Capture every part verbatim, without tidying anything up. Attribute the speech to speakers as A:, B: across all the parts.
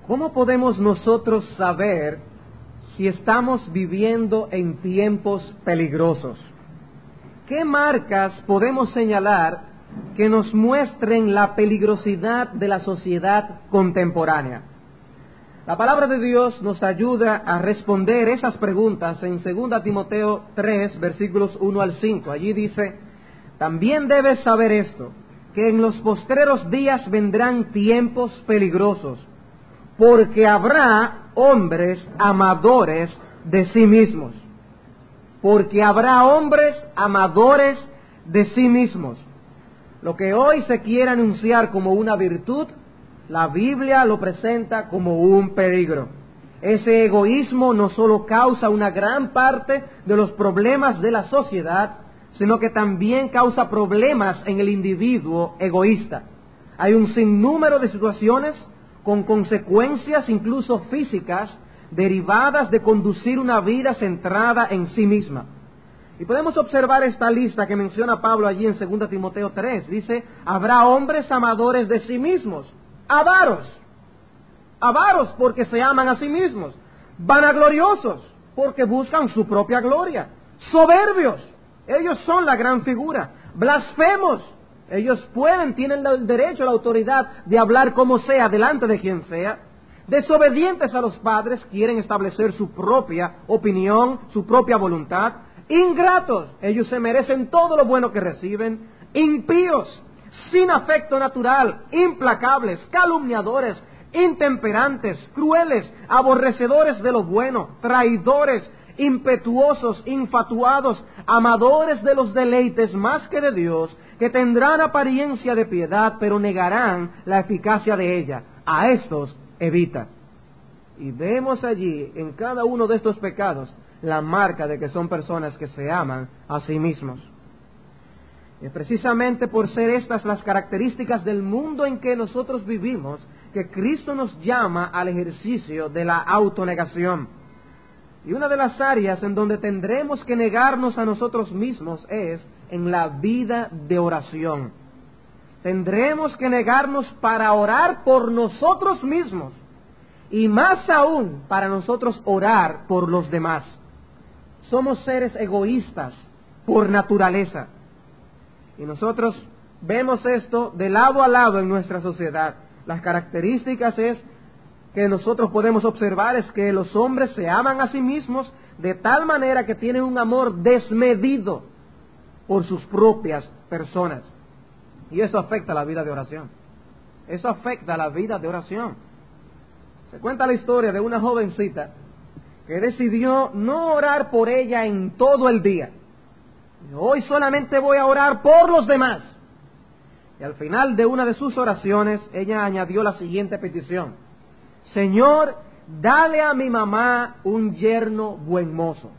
A: ¿Cómo podemos nosotros saber si estamos viviendo en tiempos peligrosos? ¿Qué marcas podemos señalar que nos muestren la peligrosidad de la sociedad contemporánea? La palabra de Dios nos ayuda a responder esas preguntas en segunda Timoteo tres, versículos uno al cinco. Allí dice: también debes saber esto, que en los postreros días vendrán tiempos peligrosos, porque habrá hombres amadores de sí mismos. Porque habrá hombres amadores de sí mismos. Lo que hoy se quiere anunciar como una virtud, la Biblia lo presenta como un peligro. Ese egoísmo no solo causa una gran parte de los problemas de la sociedad, sino que también causa problemas en el individuo egoísta. Hay un sinnúmero de situaciones con consecuencias incluso físicas derivadas de conducir una vida centrada en sí misma. Y podemos observar esta lista que menciona Pablo allí en segunda Timoteo tres. Dice: habrá hombres amadores de sí mismos, avaros, avaros porque se aman a sí mismos, vanagloriosos porque buscan su propia gloria, soberbios, ellos son la gran figura, blasfemos, ellos pueden, tienen el derecho, la autoridad de hablar como sea, delante de quien sea, desobedientes a los padres, quieren establecer su propia opinión, su propia voluntad, ingratos, ellos se merecen todo lo bueno que reciben, impíos, sin afecto natural, implacables, calumniadores, intemperantes, crueles, aborrecedores de lo bueno, traidores, impetuosos, infatuados, amadores de los deleites más que de Dios, que tendrán apariencia de piedad, pero negarán la eficacia de ella. A estos evita. Y vemos allí, en cada uno de estos pecados, la marca de que son personas que se aman a sí mismos. Y precisamente por ser estas las características del mundo en que nosotros vivimos, que Cristo nos llama al ejercicio de la autonegación. Y una de las áreas en donde tendremos que negarnos a nosotros mismos es en la vida de oración. Tendremos que negarnos para orar por nosotros mismos, y más aún para nosotros orar por los demás. Somos seres egoístas por naturaleza. Y nosotros vemos esto de lado a lado en nuestra sociedad. Las características es que nosotros podemos observar es que los hombres se aman a sí mismos de tal manera que tienen un amor desmedido por sus propias personas. Y eso afecta la vida de oración. Eso afecta la vida de oración. Se cuenta la historia de una jovencita que decidió no orar por ella en todo el día. Hoy solamente voy a orar por los demás. Y al final de una de sus oraciones, ella añadió la siguiente petición: Señor, dale a mi mamá un yerno buen mozo.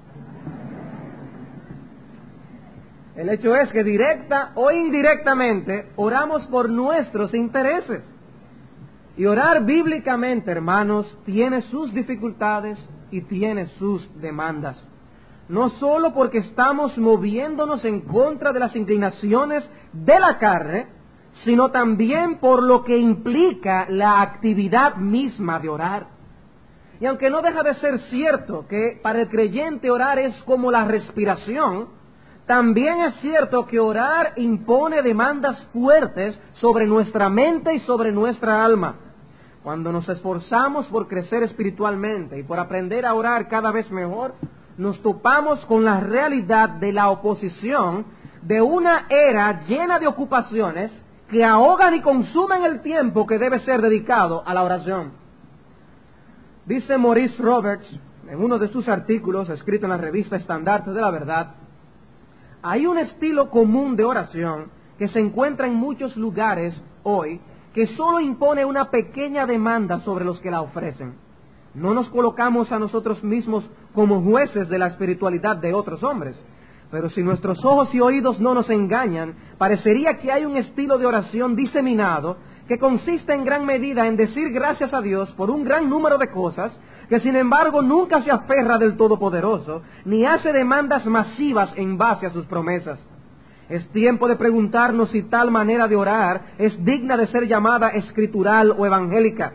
A: El hecho es que directa o indirectamente oramos por nuestros intereses. Y orar bíblicamente, hermanos, tiene sus dificultades y tiene sus demandas. No solo porque estamos moviéndonos en contra de las inclinaciones de la carne, sino también por lo que implica la actividad misma de orar. Y aunque no deja de ser cierto que para el creyente orar es como la respiración, también es cierto que orar impone demandas fuertes sobre nuestra mente y sobre nuestra alma. Cuando nos esforzamos por crecer espiritualmente y por aprender a orar cada vez mejor, nos topamos con la realidad de la oposición de una era llena de ocupaciones que ahogan y consumen el tiempo que debe ser dedicado a la oración. Dice Maurice Roberts, en uno de sus artículos escrito en la revista Estandarte de la Verdad, hay un estilo común de oración que se encuentra en muchos lugares hoy que solo impone una pequeña demanda sobre los que la ofrecen. No nos colocamos a nosotros mismos como jueces de la espiritualidad de otros hombres, pero si nuestros ojos y oídos no nos engañan, parecería que hay un estilo de oración diseminado que consiste en gran medida en decir gracias a Dios por un gran número de cosas, que sin embargo nunca se aferra del Todopoderoso, ni hace demandas masivas en base a sus promesas. Es tiempo de preguntarnos si tal manera de orar es digna de ser llamada escritural o evangélica.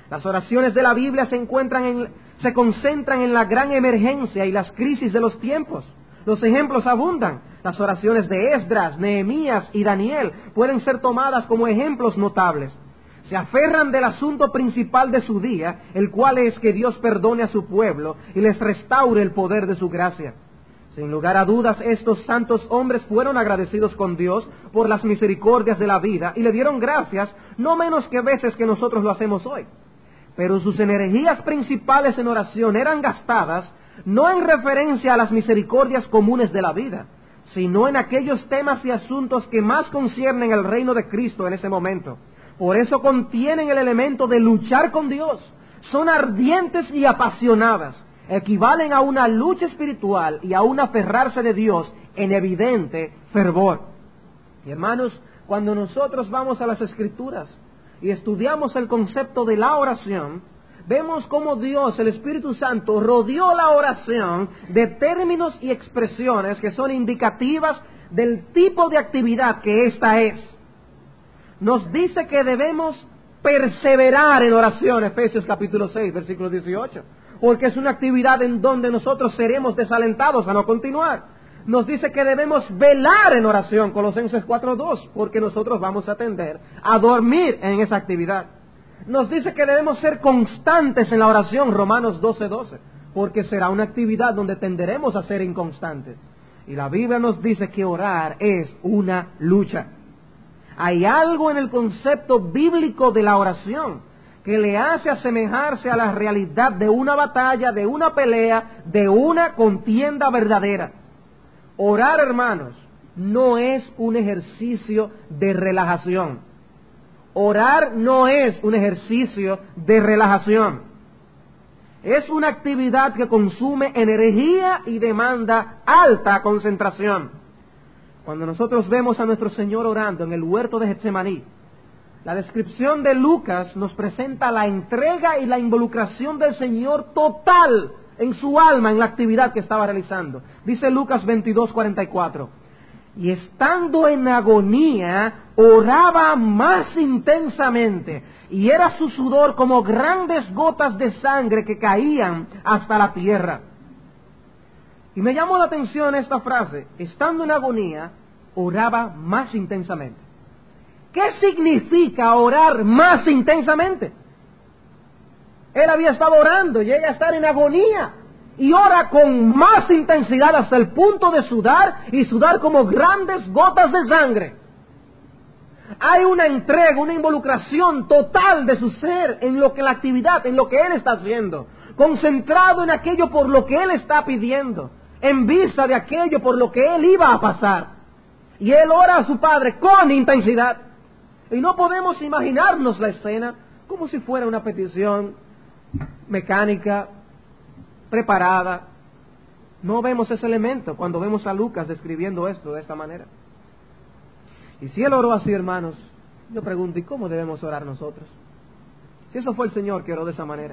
A: Las oraciones de la Biblia se encuentran en, se concentran en la gran emergencia y las crisis de los tiempos. Los ejemplos abundan. Las oraciones de Esdras, Nehemías y Daniel pueden ser tomadas como ejemplos notables. Se aferran del asunto principal de su día, el cual es que Dios perdone a su pueblo y les restaure el poder de su gracia. Sin lugar a dudas, estos santos hombres fueron agradecidos con Dios por las misericordias de la vida y le dieron gracias no menos que veces que nosotros lo hacemos hoy. Pero sus energías principales en oración eran gastadas no en referencia a las misericordias comunes de la vida, sino en aquellos temas y asuntos que más conciernen el reino de Cristo en ese momento. Por eso contienen el elemento de luchar con Dios. Son ardientes y apasionadas. Equivalen a una lucha espiritual y a un aferrarse de Dios en evidente fervor. Y hermanos, cuando nosotros vamos a las Escrituras y estudiamos el concepto de la oración, vemos cómo Dios, el Espíritu Santo, rodeó la oración de términos y expresiones que son indicativas del tipo de actividad que ésta es. Nos dice que debemos perseverar en oración, Efesios capítulo seis, versículo dieciocho, porque es una actividad en donde nosotros seremos desalentados a no continuar. Nos dice que debemos velar en oración, Colosenses cuatro dos, porque nosotros vamos a tender a dormir en esa actividad. Nos dice que debemos ser constantes en la oración, Romanos doce doce, porque será una actividad donde tenderemos a ser inconstantes. Y la Biblia nos dice que orar es una lucha. Hay algo en el concepto bíblico de la oración que le hace asemejarse a la realidad de una batalla, de una pelea, de una contienda verdadera. Orar, hermanos, no es un ejercicio de relajación. Orar no es un ejercicio de relajación. Es una actividad que consume energía y demanda alta concentración. Cuando nosotros vemos a nuestro Señor orando en el huerto de Getsemaní, la descripción de Lucas nos presenta la entrega y la involucración del Señor total en su alma en la actividad que estaba realizando. Dice Lucas veintidós cuarenta y cuatro, y estando en agonía, oraba más intensamente, y era su sudor como grandes gotas de sangre que caían hasta la tierra. Y me llamó la atención esta frase, estando en agonía, oraba más intensamente. ¿Qué significa orar más intensamente? Él había estado orando, llega a estar en agonía, y ora con más intensidad hasta el punto de sudar, y sudar como grandes gotas de sangre. Hay una entrega, una involucración total de su ser en lo que la actividad, en lo que él está haciendo, concentrado en aquello por lo que él está pidiendo, en vista de aquello por lo que él iba a pasar. Y él ora a su Padre con intensidad. Y no podemos imaginarnos la escena como si fuera una petición mecánica, preparada. No vemos ese elemento cuando vemos a Lucas describiendo esto de esta manera. Y si él oró así, hermanos, yo pregunto, ¿y cómo debemos orar nosotros? Si eso fue el Señor que oró de esa manera.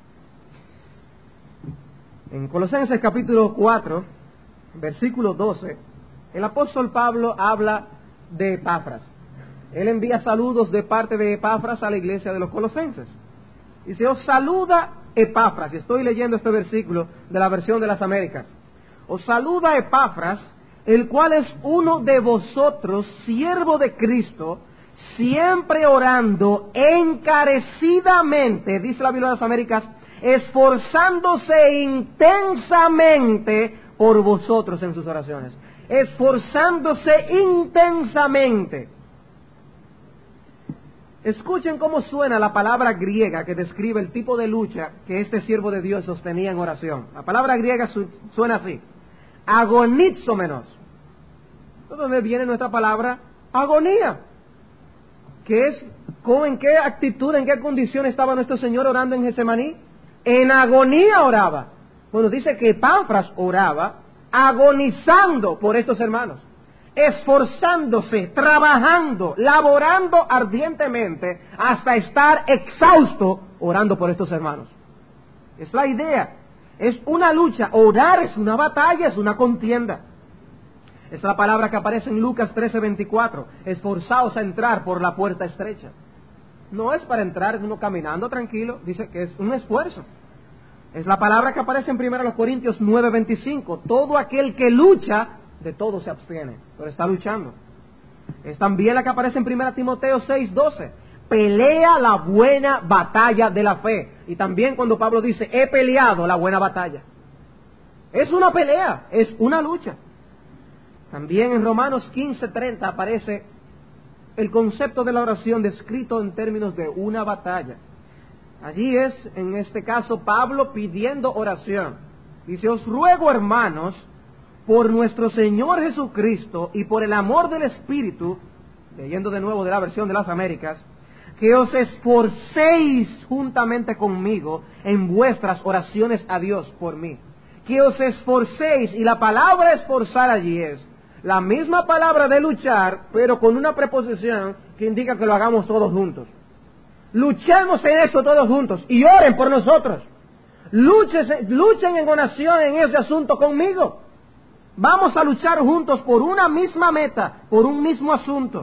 A: En Colosenses capítulo cuatro, versículo doce, el apóstol Pablo habla de Epafras. Él envía saludos de parte de Epafras a la iglesia de los colosenses. Dice, os saluda Epafras, y estoy leyendo este versículo de la versión de las Américas. Os saluda Epafras, el cual es uno de vosotros, siervo de Cristo, siempre orando encarecidamente, dice la Biblia de las Américas, esforzándose intensamente por vosotros en sus oraciones. Esforzándose intensamente. Escuchen cómo suena la palabra griega que describe el tipo de lucha que este siervo de Dios sostenía en oración. La palabra griega su, suena así: agonízomenos. ¿De dónde viene nuestra palabra agonía? ¿Qué es, cómo, en qué actitud, en qué condición estaba nuestro Señor orando en Getsemaní? En agonía oraba. Bueno, dice que Epafras oraba agonizando por estos hermanos, esforzándose, trabajando, laborando ardientemente hasta estar exhausto orando por estos hermanos. Es la idea, es una lucha, orar es una batalla, es una contienda. Es la palabra que aparece en Lucas trece veinticuatro, esforzaos a entrar por la puerta estrecha. No es para entrar uno caminando tranquilo, dice que es un esfuerzo. Es la palabra que aparece en primero Corintios nueve veinticinco. Todo aquel que lucha, de todo se abstiene, pero está luchando. Es también la que aparece en primero Timoteo seis doce. Pelea la buena batalla de la fe. Y también cuando Pablo dice, he peleado la buena batalla. Es una pelea, es una lucha. También en Romanos quince treinta aparece el concepto de la oración descrito en términos de una batalla. Allí es, en este caso, Pablo pidiendo oración. Dice, os ruego, hermanos, por nuestro Señor Jesucristo y por el amor del Espíritu, leyendo de nuevo de la versión de las Américas, que os esforcéis juntamente conmigo en vuestras oraciones a Dios por mí. Que os esforcéis, y la palabra esforzar allí es la misma palabra de luchar, pero con una preposición que indica que lo hagamos todos juntos. Luchemos en eso todos juntos y oren por nosotros. Luchen, luchen en oración en ese asunto conmigo. Vamos a luchar juntos por una misma meta, por un mismo asunto.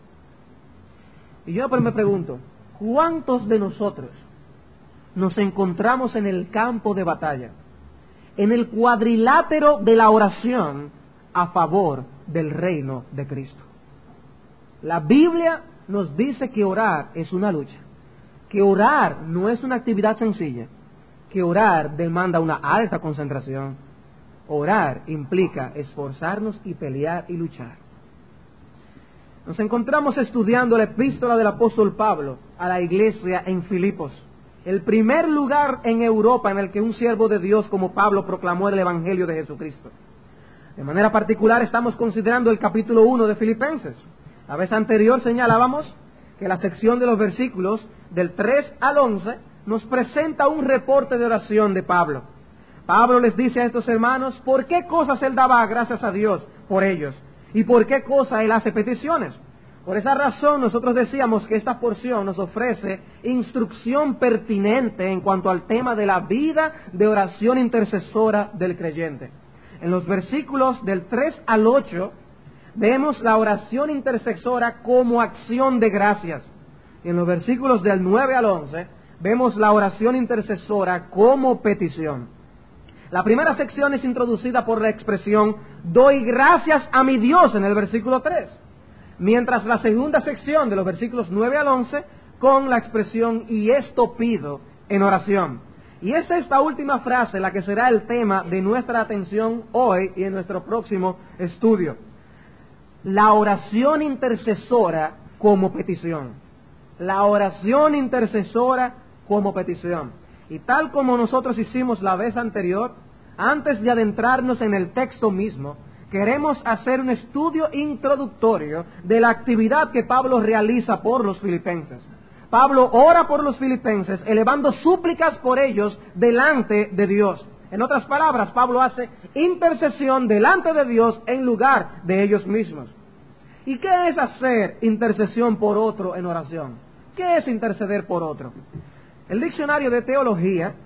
A: Y yo me pregunto, ¿cuántos de nosotros nos encontramos en el campo de batalla, en el cuadrilátero de la oración a favor del reino de Cristo? La Biblia nos dice que orar es una lucha, que orar no es una actividad sencilla, que orar demanda una alta concentración. Orar implica esforzarnos y pelear y luchar. Nos encontramos estudiando la epístola del apóstol Pablo a la iglesia en Filipos, el primer lugar en Europa en el que un siervo de Dios como Pablo proclamó el evangelio de Jesucristo. De manera particular estamos considerando el capítulo uno de Filipenses. La vez anterior señalábamos que la sección de los versículos del tres al once nos presenta un reporte de oración de Pablo. Pablo les dice a estos hermanos por qué cosas él daba gracias a Dios por ellos y por qué cosa él hace peticiones. Por esa razón nosotros decíamos que esta porción nos ofrece instrucción pertinente en cuanto al tema de la vida de oración intercesora del creyente. En los versículos del tres al ocho vemos la oración intercesora como acción de gracias. Y en los versículos del nueve al once vemos la oración intercesora como petición. La primera sección es introducida por la expresión doy gracias a mi Dios en el versículo tres, mientras la segunda sección de los versículos nueve al once con la expresión y esto pido en oración. Y es esta última frase la que será el tema de nuestra atención hoy y en nuestro próximo estudio. La oración intercesora como petición. La oración intercesora como petición. Y tal como nosotros hicimos la vez anterior, antes de adentrarnos en el texto mismo, queremos hacer un estudio introductorio de la actividad que Pablo realiza por los filipenses. Pablo ora por los filipenses, elevando súplicas por ellos delante de Dios. En otras palabras, Pablo hace intercesión delante de Dios en lugar de ellos mismos. ¿Y qué es hacer intercesión por otro en oración? ¿Qué es interceder por otro? El diccionario de teología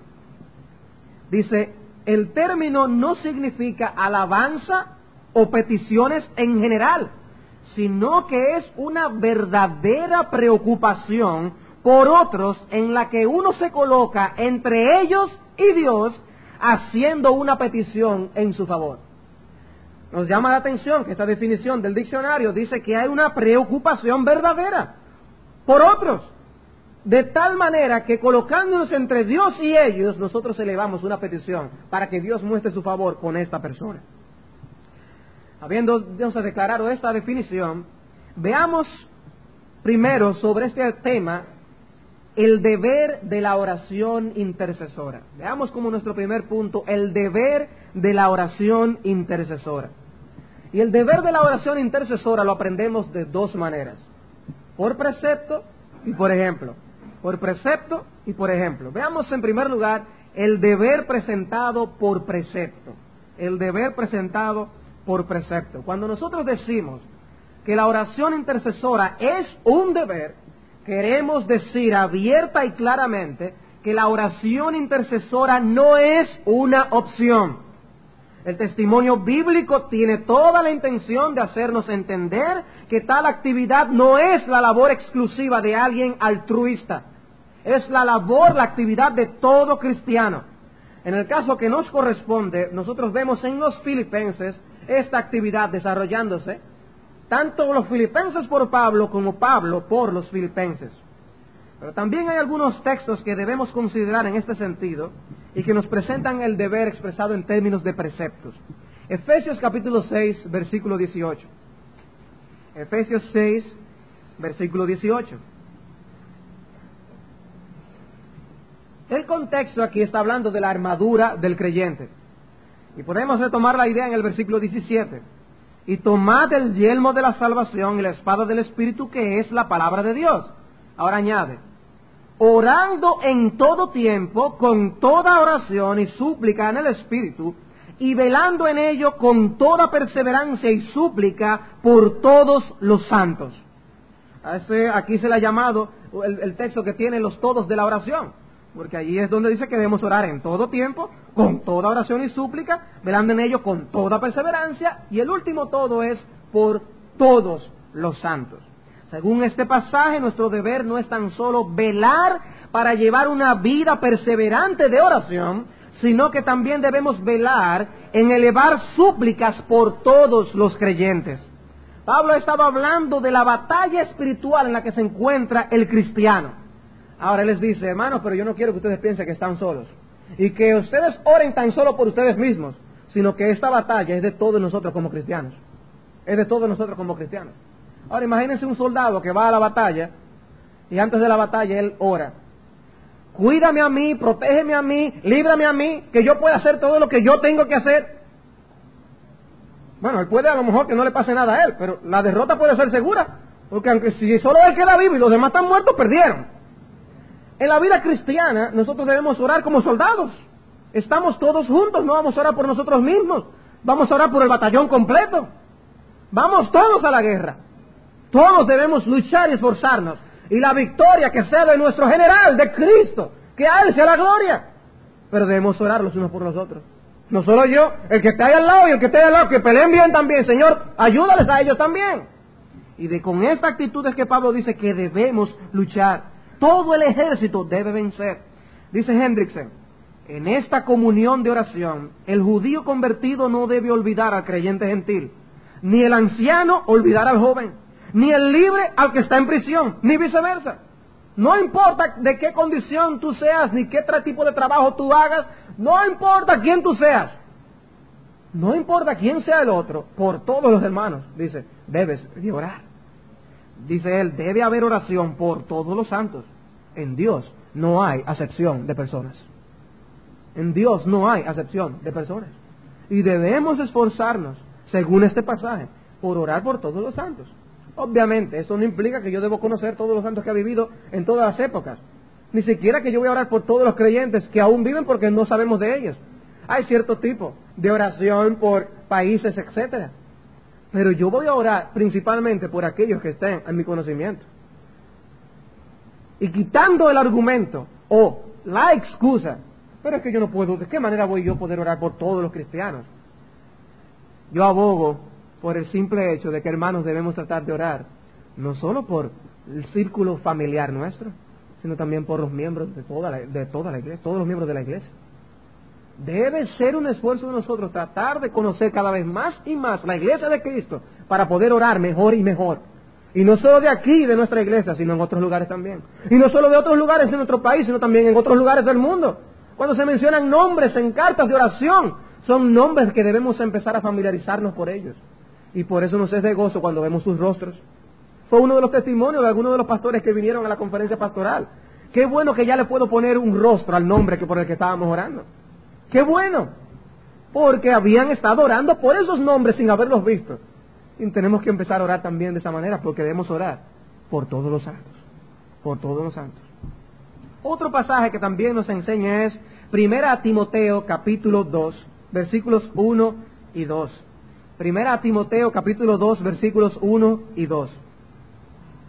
A: dice, el término no significa alabanza o peticiones en general, sino que es una verdadera preocupación por otros en la que uno se coloca entre ellos y Dios haciendo una petición en su favor. Nos llama la atención que esta definición del diccionario dice que hay una preocupación verdadera por otros, de tal manera que colocándonos entre Dios y ellos, nosotros elevamos una petición para que Dios muestre su favor con esta persona. Habiendo Dios declarado esta definición, veamos primero sobre este tema el deber de la oración intercesora. Veamos como nuestro primer punto el deber de la oración intercesora. Y el deber de la oración intercesora lo aprendemos de dos maneras: por precepto y por ejemplo. Por precepto y por ejemplo. Veamos en primer lugar el deber presentado por precepto. El deber presentado por precepto. Cuando nosotros decimos que la oración intercesora es un deber, queremos decir abierta y claramente que la oración intercesora no es una opción. El testimonio bíblico tiene toda la intención de hacernos entender que tal actividad no es la labor exclusiva de alguien altruista. Es la labor, la actividad de todo cristiano. En el caso que nos corresponde, nosotros vemos en los filipenses esta actividad desarrollándose, tanto los filipenses por Pablo como Pablo por los filipenses. Pero también hay algunos textos que debemos considerar en este sentido y que nos presentan el deber expresado en términos de preceptos. Efesios capítulo seis, versículo dieciocho. Efesios seis, versículo dieciocho. El contexto aquí está hablando de la armadura del creyente. Y podemos retomar la idea en el versículo diecisiete. Y tomad el yelmo de la salvación y la espada del Espíritu, que es la palabra de Dios. Ahora añade, orando en todo tiempo, con toda oración y súplica en el Espíritu, y velando en ello con toda perseverancia y súplica por todos los santos. A ese, aquí se le ha llamado el, el texto que tiene los todos de la oración, porque allí es donde dice que debemos orar en todo tiempo, con toda oración y súplica, velando en ello con toda perseverancia, y el último todo es por todos los santos. Según este pasaje, nuestro deber no es tan solo velar para llevar una vida perseverante de oración, sino que también debemos velar en elevar súplicas por todos los creyentes. Pablo ha estado hablando de la batalla espiritual en la que se encuentra el cristiano. Ahora él les dice, hermanos, pero yo no quiero que ustedes piensen que están solos y que ustedes oren tan solo por ustedes mismos, sino que esta batalla es de todos nosotros como cristianos. Es de todos nosotros como cristianos. Ahora imagínense un soldado que va a la batalla y antes de la batalla él ora. Cuídame a mí, protégeme a mí, líbrame a mí, que yo pueda hacer todo lo que yo tengo que hacer. Bueno, él puede a lo mejor que no le pase nada a él, pero la derrota puede ser segura, porque aunque si solo él queda vivo y los demás están muertos, perdieron. En la vida cristiana nosotros debemos orar como soldados. Estamos todos juntos, no vamos a orar por nosotros mismos, vamos a orar por el batallón completo. Vamos todos a la guerra. Todos debemos luchar y esforzarnos. Y la victoria que sea de nuestro general, de Cristo, que a Él sea la gloria. Pero debemos orar los unos por los otros. No solo yo, el que está ahí al lado y el que está ahí al lado, que peleen bien también. Señor, ayúdales a ellos también. Y de con esta actitud es que Pablo dice que debemos luchar. Todo el ejército debe vencer. Dice Hendrickson, en esta comunión de oración, el judío convertido no debe olvidar al creyente gentil, ni el anciano olvidar al joven, ni el libre al que está en prisión, ni viceversa. No importa de qué condición tú seas, ni qué tipo de trabajo tú hagas, no importa quién tú seas, no importa quién sea el otro, por todos los hermanos, dice, debes de orar. Dice él, debe haber oración por todos los santos. En Dios no hay acepción de personas. En Dios no hay acepción de personas. Y debemos esforzarnos, según este pasaje, por orar por todos los santos. Obviamente, eso no implica que yo debo conocer todos los santos que ha vivido en todas las épocas. Ni siquiera que yo voy a orar por todos los creyentes que aún viven porque no sabemos de ellos. Hay cierto tipo de oración por países, etcétera. Pero yo voy a orar principalmente por aquellos que estén en mi conocimiento. Y quitando el argumento o la excusa, pero es que yo no puedo, ¿de qué manera voy yo a poder orar por todos los cristianos? Yo abogo por el simple hecho de que, hermanos, debemos tratar de orar, no solo por el círculo familiar nuestro, sino también por los miembros de toda la, de toda la iglesia, todos los miembros de la iglesia. Debe ser un esfuerzo de nosotros tratar de conocer cada vez más y más la iglesia de Cristo para poder orar mejor y mejor. Y no solo de aquí, de nuestra iglesia, sino en otros lugares también. Y no solo de otros lugares de nuestro país, sino también en otros lugares del mundo. Cuando se mencionan nombres en cartas de oración, son nombres que debemos empezar a familiarizarnos por ellos. Y por eso nos es de gozo cuando vemos sus rostros. Fue uno de los testimonios de algunos de los pastores que vinieron a la conferencia pastoral. Qué bueno que ya le puedo poner un rostro al nombre que por el que estábamos orando. ¡Qué bueno! Porque habían estado orando por esos nombres sin haberlos visto. Y tenemos que empezar a orar también de esa manera, porque debemos orar por todos los santos. Por todos los santos. Otro pasaje que también nos enseña es Primera Timoteo capítulo dos, versículos uno y dos. Primera Timoteo capítulo dos, versículos uno y dos.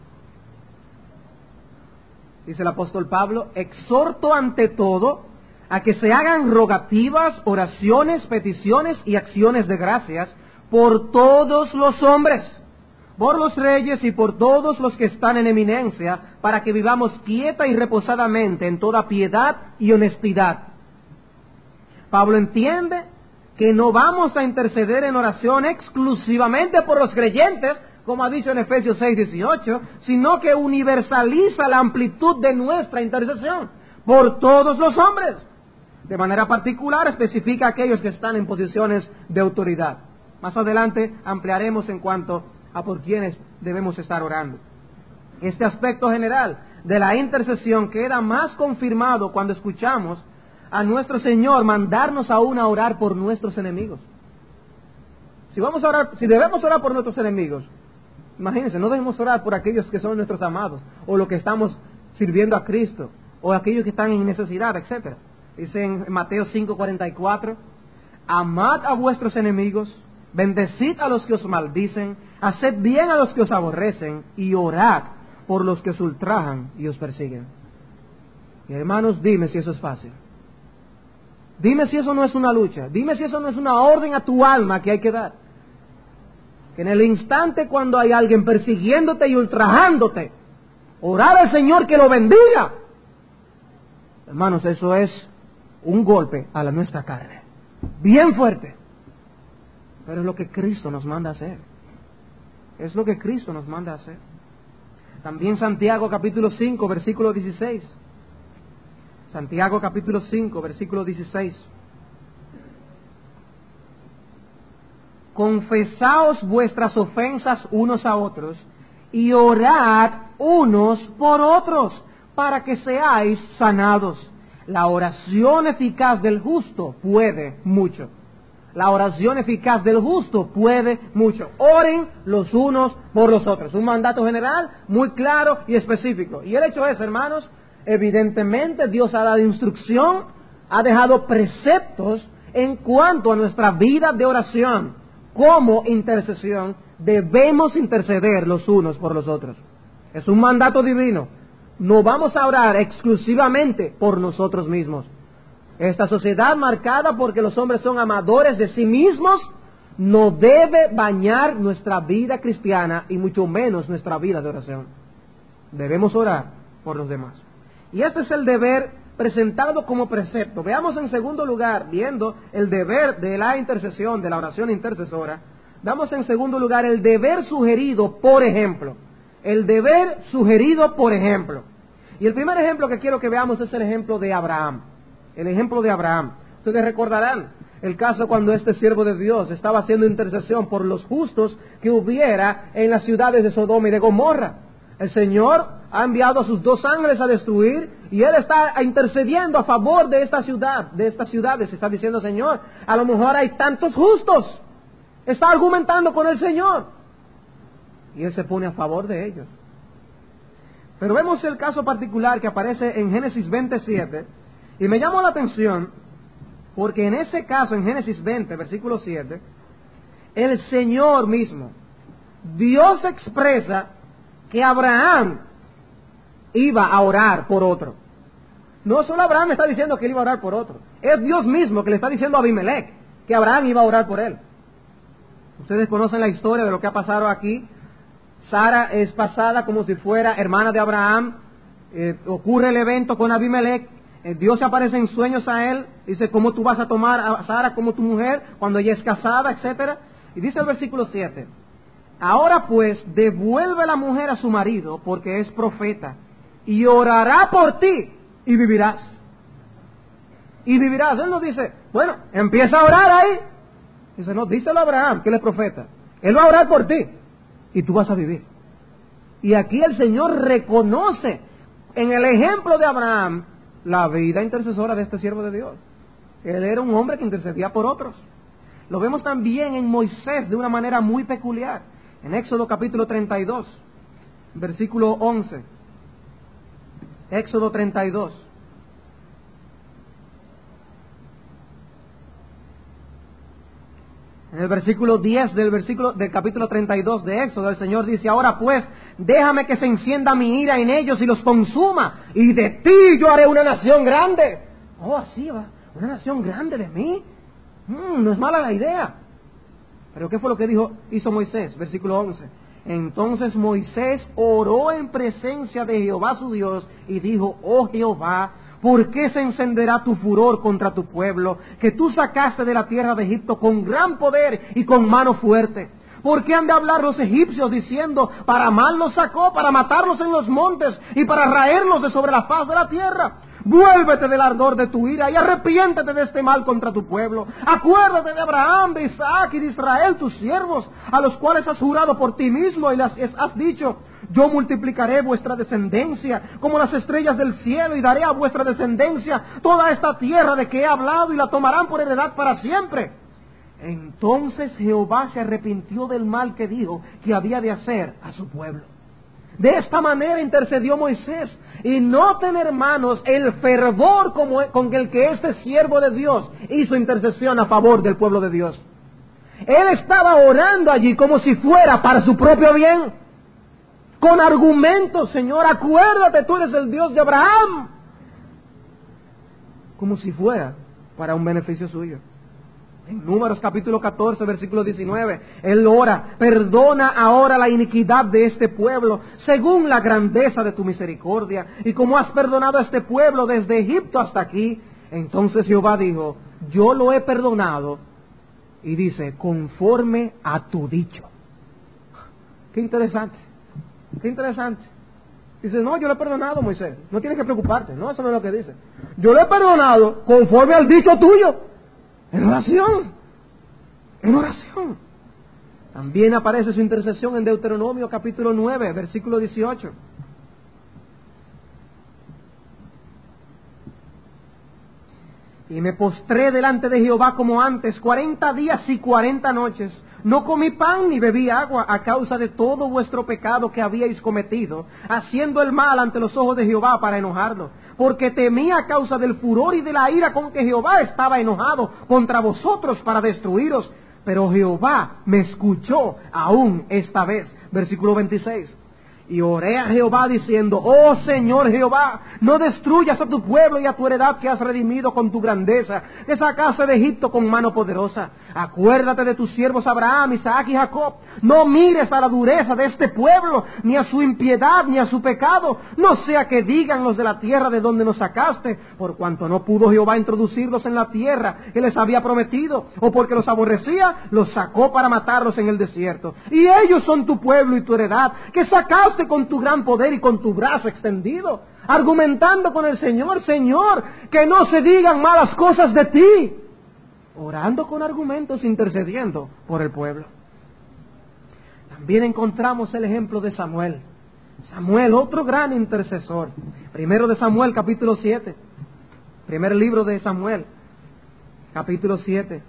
A: Dice el apóstol Pablo, exhorto ante todo a que se hagan rogativas, oraciones, peticiones y acciones de gracias por todos los hombres, por los reyes y por todos los que están en eminencia, para que vivamos quieta y reposadamente en toda piedad y honestidad. Pablo entiende que no vamos a interceder en oración exclusivamente por los creyentes, como ha dicho en Efesios seis dieciocho, sino que universaliza la amplitud de nuestra intercesión por todos los hombres. De manera particular especifica a aquellos que están en posiciones de autoridad. Más adelante ampliaremos en cuanto a por quienes debemos estar orando. Este aspecto general de la intercesión queda más confirmado cuando escuchamos a nuestro Señor mandarnos aún a orar por nuestros enemigos. Si vamos a orar, si debemos orar por nuestros enemigos, imagínense, no debemos orar por aquellos que son nuestros amados, o los que estamos sirviendo a Cristo, o aquellos que están en necesidad, etcétera. Dice en Mateo cinco cuarenta y cuatro, amad a vuestros enemigos, bendecid a los que os maldicen, haced bien a los que os aborrecen, y orad por los que os ultrajan y os persiguen. Y hermanos, dime si eso es fácil. Dime si eso no es una lucha. Dime si eso no es una orden a tu alma que hay que dar. Que en el instante cuando hay alguien persiguiéndote y ultrajándote, orar al Señor que lo bendiga. Hermanos, eso es un golpe a la nuestra carne. Bien fuerte. Pero es lo que Cristo nos manda a hacer. Es lo que Cristo nos manda a hacer. También Santiago capítulo cinco, versículo dieciséis. Santiago capítulo cinco, versículo dieciséis. Confesaos vuestras ofensas unos a otros y orad unos por otros para que seáis sanados. La oración eficaz del justo puede mucho. La oración eficaz del justo puede mucho. Oren los unos por los otros. Un mandato general muy claro y específico. Y el hecho es, hermanos, evidentemente Dios ha dado instrucción, ha dejado preceptos en cuanto a nuestra vida de oración. Como intercesión debemos interceder los unos por los otros. Es un mandato divino. No vamos a orar exclusivamente por nosotros mismos. Esta sociedad marcada porque los hombres son amadores de sí mismos no debe bañar nuestra vida cristiana y mucho menos nuestra vida de oración. Debemos orar por los demás. Y este es el deber presentado como precepto. Veamos en segundo lugar, viendo el deber de la intercesión, de la oración intercesora, damos en segundo lugar el deber sugerido por ejemplo. El deber sugerido por ejemplo. Y el primer ejemplo que quiero que veamos es el ejemplo de Abraham. El ejemplo de Abraham. Ustedes recordarán el caso cuando este siervo de Dios estaba haciendo intercesión por los justos que hubiera en las ciudades de Sodoma y de Gomorra. El Señor ha enviado a sus dos ángeles a destruir y Él está intercediendo a favor de esta ciudad, de estas ciudades. Está diciendo, Señor, a lo mejor hay tantos justos. Está argumentando con el Señor. Y Él se pone a favor de ellos. Pero vemos el caso particular que aparece en Génesis veintisiete. Y me llamó la atención porque en ese caso, en Génesis veinte, versículo siete, el Señor mismo, Dios expresa que Abraham iba a orar por otro. No solo Abraham está diciendo que él iba a orar por otro, es Dios mismo que le está diciendo a Abimelech que Abraham iba a orar por él. Ustedes conocen la historia de lo que ha pasado aquí. Sara es pasada como si fuera hermana de Abraham. Eh, ocurre el evento con Abimelech. Eh, Dios se aparece en sueños a él. Dice, ¿cómo tú vas a tomar a Sara como tu mujer cuando ella es casada, etcétera? Y dice el versículo siete. Ahora pues, devuelve la mujer a su marido porque es profeta y orará por ti y vivirás. Y vivirás. Él no dice, bueno, empieza a orar ahí. Dice, no, díselo a Abraham, que él es profeta. Él va a orar por ti y tú vas a vivir. Y aquí el Señor reconoce en el ejemplo de Abraham la vida intercesora de este siervo de Dios. Él era un hombre que intercedía por otros. Lo vemos también en Moisés de una manera muy peculiar. En Éxodo capítulo treinta y dos, versículo once. Éxodo treinta y dos. En el versículo diez del versículo del capítulo treinta y dos de Éxodo, el Señor dice, ahora pues, déjame que se encienda mi ira en ellos y los consuma, y de ti yo haré una nación grande. Oh, así va, una nación grande de mí. Mm, no es mala la idea. Pero ¿qué fue lo que dijo, hizo Moisés? Versículo once. Entonces Moisés oró en presencia de Jehová su Dios y dijo, oh Jehová, ¿por qué se encenderá tu furor contra tu pueblo, que tú sacaste de la tierra de Egipto con gran poder y con mano fuerte? ¿Por qué han de hablar los egipcios diciendo, para mal nos sacó, para matarlos en los montes y para raerlos de sobre la faz de la tierra? Vuélvete del ardor de tu ira y arrepiéntete de este mal contra tu pueblo. Acuérdate de Abraham, de Isaac y de Israel, tus siervos, a los cuales has jurado por ti mismo y les has dicho, yo multiplicaré vuestra descendencia como las estrellas del cielo y daré a vuestra descendencia toda esta tierra de que he hablado y la tomarán por heredad para siempre. Entonces Jehová se arrepintió del mal que dijo que había de hacer a su pueblo. De esta manera intercedió Moisés. Y noten, hermanos, el fervor como, con el que este siervo de Dios hizo intercesión a favor del pueblo de Dios. Él estaba orando allí como si fuera para su propio bien. Con argumentos, Señor, acuérdate, tú eres el Dios de Abraham. Como si fuera para un beneficio suyo. En Números capítulo catorce, versículo diecinueve, Él ora, perdona ahora la iniquidad de este pueblo, según la grandeza de tu misericordia, y como has perdonado a este pueblo desde Egipto hasta aquí. Entonces Jehová dijo, yo lo he perdonado, y dice, conforme a tu dicho. Qué interesante, qué interesante. Dice, no, yo lo he perdonado, Moisés, no tienes que preocuparte, no, eso no es lo que dice. Yo lo he perdonado conforme al dicho tuyo. En oración, en oración. También aparece su intercesión en Deuteronomio capítulo nueve, versículo dieciocho. Y me postré delante de Jehová como antes, cuarenta días y cuarenta noches. No comí pan ni bebí agua a causa de todo vuestro pecado que habíais cometido, haciendo el mal ante los ojos de Jehová para enojarlo. Porque temía a causa del furor y de la ira con que Jehová estaba enojado contra vosotros para destruiros. Pero Jehová me escuchó aún esta vez. Versículo veintiséis. Y oré a Jehová diciendo, oh Señor Jehová, no destruyas a tu pueblo y a tu heredad que has redimido con tu grandeza, que sacaste de Egipto con mano poderosa. Acuérdate de tus siervos Abraham, Isaac y Jacob. No mires a la dureza de este pueblo, ni a su impiedad, ni a su pecado. No sea que digan los de la tierra de donde nos sacaste, por cuanto no pudo Jehová introducirlos en la tierra que les había prometido, o porque los aborrecía, los sacó para matarlos en el desierto. Y ellos son tu pueblo y tu heredad, que sacaste con tu gran poder y con tu brazo extendido, argumentando con el Señor, Señor, que no se digan malas cosas de ti, orando con argumentos, intercediendo por el pueblo. También encontramos el ejemplo de Samuel. Samuel, otro gran intercesor. Primero de Samuel, capítulo siete. Primer libro de Samuel, capítulo siete.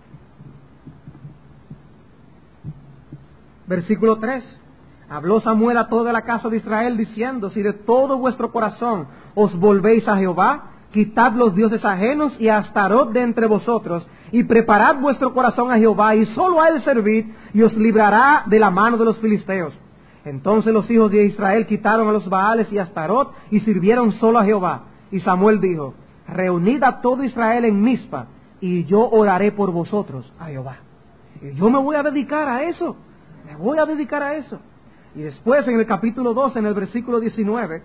A: Versículo tres. Habló Samuel a toda la casa de Israel diciendo, si de todo vuestro corazón os volvéis a Jehová, quitad los dioses ajenos y a Astarot de entre vosotros, y preparad vuestro corazón a Jehová, y solo a él servid, y os librará de la mano de los filisteos. Entonces los hijos de Israel quitaron a los Baales y a Astarot, y sirvieron solo a Jehová. Y Samuel dijo, reunid a todo Israel en Mizpa, y yo oraré por vosotros a Jehová. Y yo me voy a dedicar a eso, me voy a dedicar a eso. Y después en el capítulo dos, en el versículo diecinueve,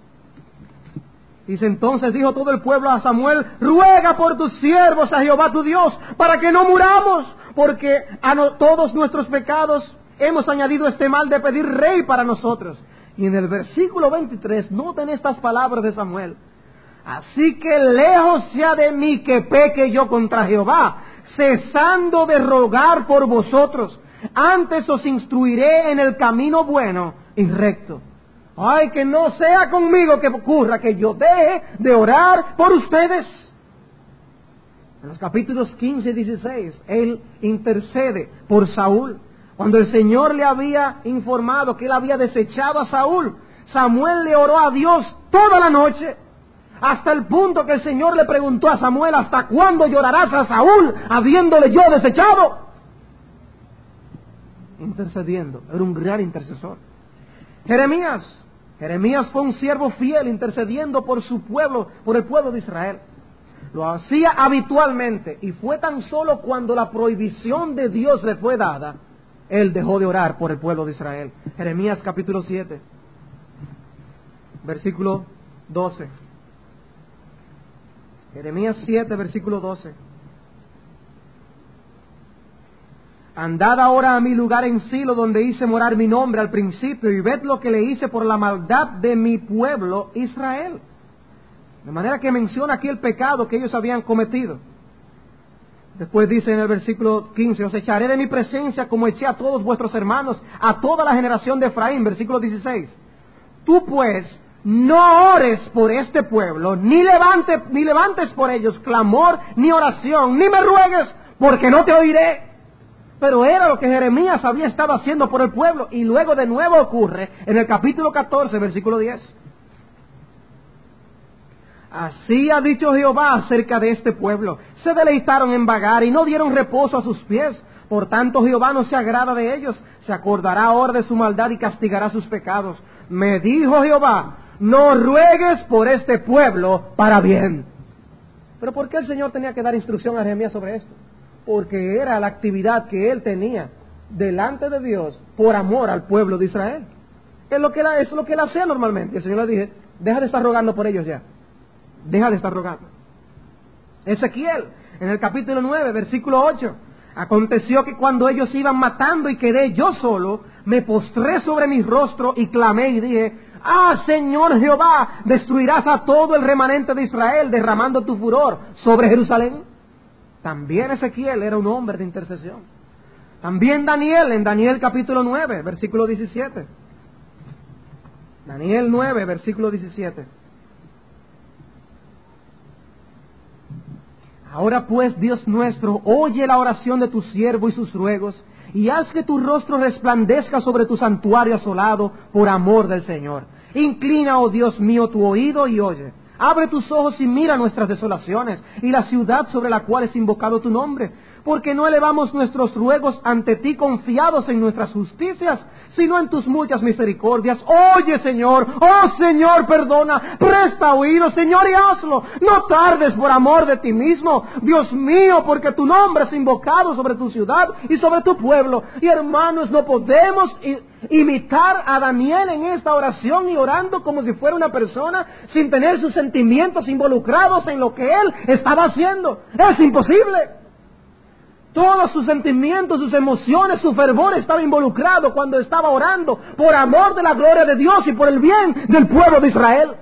A: dice, entonces dijo todo el pueblo a Samuel, ruega por tus siervos a Jehová tu Dios, para que no muramos, porque a no, todos nuestros pecados hemos añadido este mal de pedir rey para nosotros. Y en el versículo veintitrés, noten estas palabras de Samuel, así que lejos sea de mí que peque yo contra Jehová, cesando de rogar por vosotros. Antes os instruiré en el camino bueno y recto. Ay, que no sea conmigo que ocurra que yo deje de orar por ustedes. En los capítulos quince y dieciséis, él intercede por Saúl. Cuando el Señor le había informado que él había desechado a Saúl, Samuel le oró a Dios toda la noche, hasta el punto que el Señor le preguntó a Samuel, ¿hasta cuándo llorarás a Saúl habiéndole yo desechado? Intercediendo, era un gran intercesor. Jeremías, Jeremías fue un siervo fiel intercediendo por su pueblo, por el pueblo de Israel. lo hacía habitualmente, y fue tan solo cuando la prohibición de Dios le fue dada, él dejó de orar por el pueblo de Israel. Jeremías capítulo siete, versículo doce. Jeremías siete, versículo doce. Andad ahora a mi lugar en Silo, donde hice morar mi nombre al principio, y ved lo que le hice por la maldad de mi pueblo Israel. De manera que menciona aquí el pecado que ellos habían cometido. Después dice en el versículo quince, os echaré de mi presencia como eché a todos vuestros hermanos, a toda la generación de Efraín. Versículo dieciséis. Tú pues no ores por este pueblo, ni, levante, ni levantes por ellos clamor, ni oración, ni me ruegues, porque no te oiré. Pero era lo que Jeremías había estado haciendo por el pueblo, y luego de nuevo ocurre en el capítulo catorce, versículo diez. Así ha dicho Jehová acerca de este pueblo: se deleitaron en vagar y no dieron reposo a sus pies. Por tanto Jehová no se agrada de ellos, se acordará ahora de su maldad y castigará sus pecados. Me dijo Jehová: no ruegues por este pueblo para bien. Pero ¿por qué el Señor tenía que dar instrucción a Jeremías sobre esto? Porque era la actividad que él tenía delante de Dios por amor al pueblo de Israel. Es lo que él, es lo que él hacía normalmente. El Señor le dije: deja de estar rogando por ellos ya. Deja de estar rogando. Ezequiel, en el capítulo nueve, versículo ocho. Aconteció que cuando ellos iban matando y quedé yo solo, me postré sobre mi rostro y clamé y dije: ah, Señor Jehová, destruirás a todo el remanente de Israel, derramando tu furor sobre Jerusalén. También Ezequiel era un hombre de intercesión. También Daniel, en Daniel capítulo nueve, versículo diecisiete. Daniel nueve, versículo diecisiete. Ahora pues, Dios nuestro, oye la oración de tu siervo y sus ruegos, y haz que tu rostro resplandezca sobre tu santuario asolado por amor del Señor. Inclina, oh Dios mío, tu oído y oye. Abre tus ojos y mira nuestras desolaciones y la ciudad sobre la cual es invocado tu nombre. Porque no elevamos nuestros ruegos ante ti confiados en nuestras justicias, sino en tus muchas misericordias. Oye, Señor, oh Señor, perdona, presta oído, Señor, y hazlo. No tardes por amor de ti mismo, Dios mío, porque tu nombre es invocado sobre tu ciudad y sobre tu pueblo. Y hermanos, no podemos imitar a Daniel en esta oración y orando como si fuera una persona sin tener sus sentimientos involucrados en lo que él estaba haciendo. Es imposible. Todos sus sentimientos, sus emociones, su fervor estaba involucrado cuando estaba orando por amor de la gloria de Dios y por el bien del pueblo de Israel.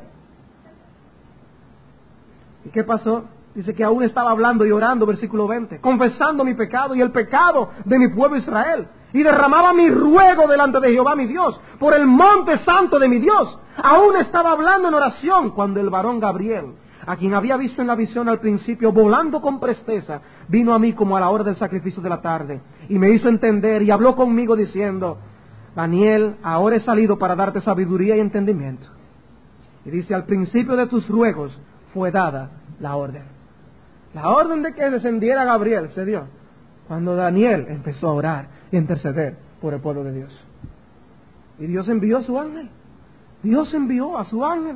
A: ¿Y qué pasó? Dice que aún estaba hablando y orando, versículo veinte, confesando mi pecado y el pecado de mi pueblo Israel, y derramaba mi ruego delante de Jehová mi Dios, por el monte santo de mi Dios. Aún estaba hablando en oración cuando el varón Gabriel, a quien había visto en la visión al principio, volando con presteza, vino a mí como a la hora del sacrificio de la tarde, y me hizo entender y habló conmigo diciendo: Daniel, ahora he salido para darte sabiduría y entendimiento. Y dice: al principio de tus ruegos fue dada la orden. La orden de que descendiera Gabriel se dio cuando Daniel empezó a orar y a interceder por el pueblo de Dios. Y Dios envió a su ángel. Dios envió a su ángel.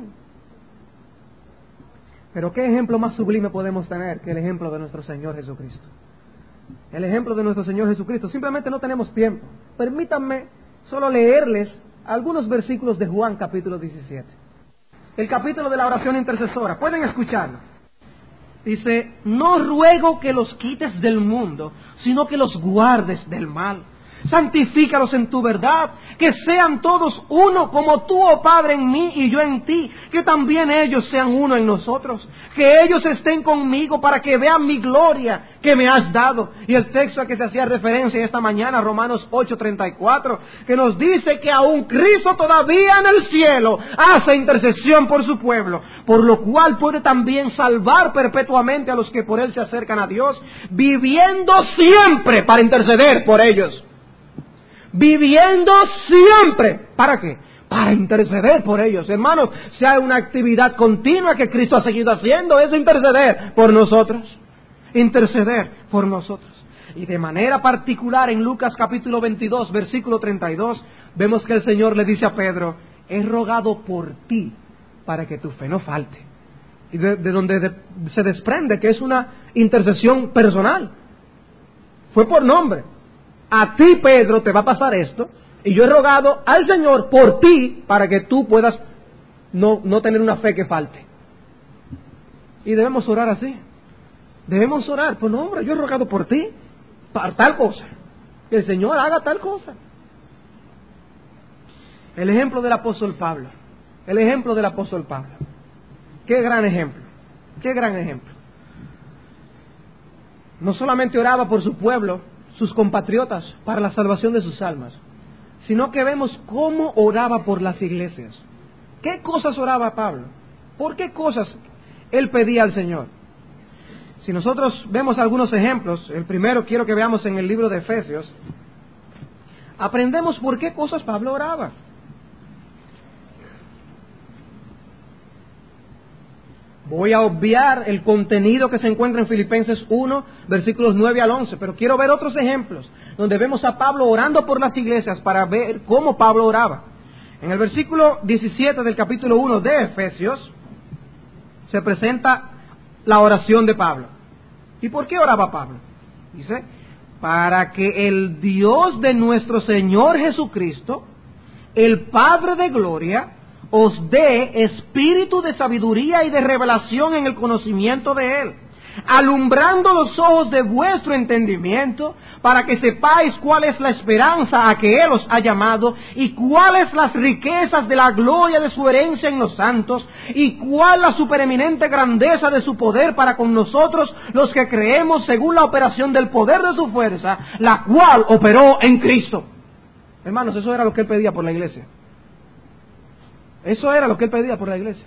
A: Pero ¿qué ejemplo más sublime podemos tener que el ejemplo de nuestro Señor Jesucristo? El ejemplo de nuestro Señor Jesucristo. Simplemente no tenemos tiempo. Permítanme solo leerles algunos versículos de Juan capítulo diecisiete. El capítulo de la oración intercesora. Pueden escucharlo. Dice: no ruego que los quites del mundo, sino que los guardes del mal. Santifícalos en tu verdad, que sean todos uno, como tú, oh Padre, en mí y yo en ti, que también ellos sean uno en nosotros, que ellos estén conmigo para que vean mi gloria que me has dado. Y el texto a que se hacía referencia esta mañana, Romanos ocho treinta y cuatro, que nos dice que aún Cristo todavía en el cielo hace intercesión por su pueblo, por lo cual puede también salvar perpetuamente a los que por él se acercan a Dios, viviendo siempre para interceder por ellos. Viviendo siempre. ¿Para qué? Para interceder por ellos. Hermanos, si hay una actividad continua que Cristo ha seguido haciendo, es interceder por nosotros. Interceder por nosotros. Y de manera particular en Lucas capítulo veintidós, versículo treinta y dos, vemos que el Señor le dice a Pedro: he rogado por ti para que tu fe no falte. y de, de donde de, se desprende que es una intercesión personal. Fue por nombre. A ti, Pedro, te va a pasar esto, y yo he rogado al Señor por ti para que tú puedas no, no tener una fe que falte. Y debemos orar así. Debemos orar, pues no, hombre, yo he rogado por ti para tal cosa, que el Señor haga tal cosa. El ejemplo del apóstol Pablo, el ejemplo del apóstol Pablo, qué gran ejemplo, qué gran ejemplo. No solamente oraba por su pueblo, sus compatriotas, para la salvación de sus almas, sino que vemos cómo oraba por las iglesias. ¿Qué cosas oraba Pablo? ¿Por qué cosas él pedía al Señor? Si nosotros vemos algunos ejemplos, el primero quiero que veamos en el libro de Efesios, aprendemos por qué cosas Pablo oraba. Voy a obviar el contenido que se encuentra en Filipenses uno, versículos nueve al once, pero quiero ver otros ejemplos donde vemos a Pablo orando por las iglesias para ver cómo Pablo oraba. En el versículo diecisiete del capítulo uno de Efesios se presenta la oración de Pablo. ¿Y por qué oraba Pablo? Dice, para que el Dios de nuestro Señor Jesucristo, el Padre de gloria, os dé espíritu de sabiduría y de revelación en el conocimiento de Él, alumbrando los ojos de vuestro entendimiento, para que sepáis cuál es la esperanza a que Él os ha llamado, y cuáles las riquezas de la gloria de su herencia en los santos, y cuál la supereminente grandeza de su poder para con nosotros los que creemos según la operación del poder de su fuerza, la cual operó en Cristo. Hermanos, eso era lo que Él pedía por la iglesia. Eso era lo que Él pedía por la iglesia.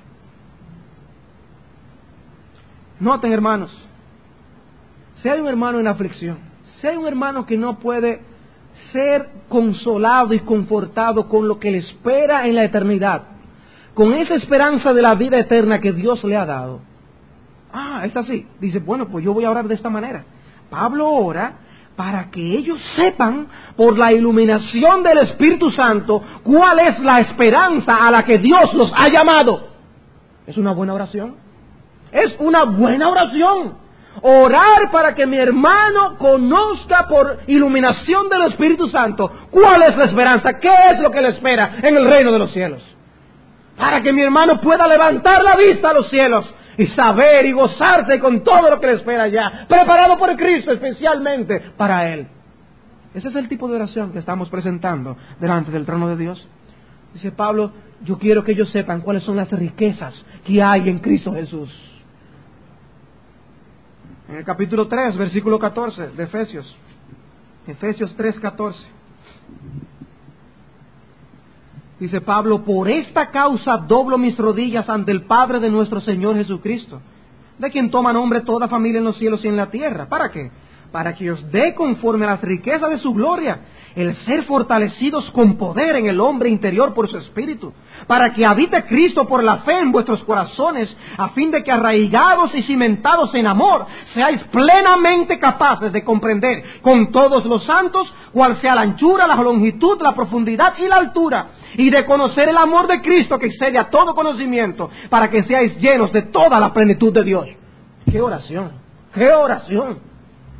A: Noten, hermanos, si hay un hermano en aflicción, si hay un hermano que no puede ser consolado y confortado con lo que le espera en la eternidad, con esa esperanza de la vida eterna que Dios le ha dado, ah, es así, dice, bueno, pues yo voy a orar de esta manera. Pablo ora para que ellos sepan, por la iluminación del Espíritu Santo, cuál es la esperanza a la que Dios los ha llamado. Es una buena oración. Es una buena oración. Orar para que mi hermano conozca por iluminación del Espíritu Santo cuál es la esperanza, qué es lo que le espera en el reino de los cielos. Para que mi hermano pueda levantar la vista a los cielos y saber y gozarse con todo lo que le espera allá, preparado por Cristo especialmente para Él. Ese es el tipo de oración que estamos presentando delante del trono de Dios. Dice Pablo, yo quiero que ellos sepan cuáles son las riquezas que hay en Cristo Jesús. En el capítulo tres, versículo catorce de Efesios, Efesios tres, catorce. Dice Pablo, por esta causa doblo mis rodillas ante el Padre de nuestro Señor Jesucristo, de quien toma nombre toda familia en los cielos y en la tierra. ¿Para qué? Para que os dé conforme a las riquezas de su gloria, el ser fortalecidos con poder en el hombre interior por su espíritu, para que habite Cristo por la fe en vuestros corazones, a fin de que arraigados y cimentados en amor, seáis plenamente capaces de comprender con todos los santos cuál sea la anchura, la longitud, la profundidad y la altura, y de conocer el amor de Cristo que excede a todo conocimiento, para que seáis llenos de toda la plenitud de Dios. ¡Qué oración! ¡Qué oración!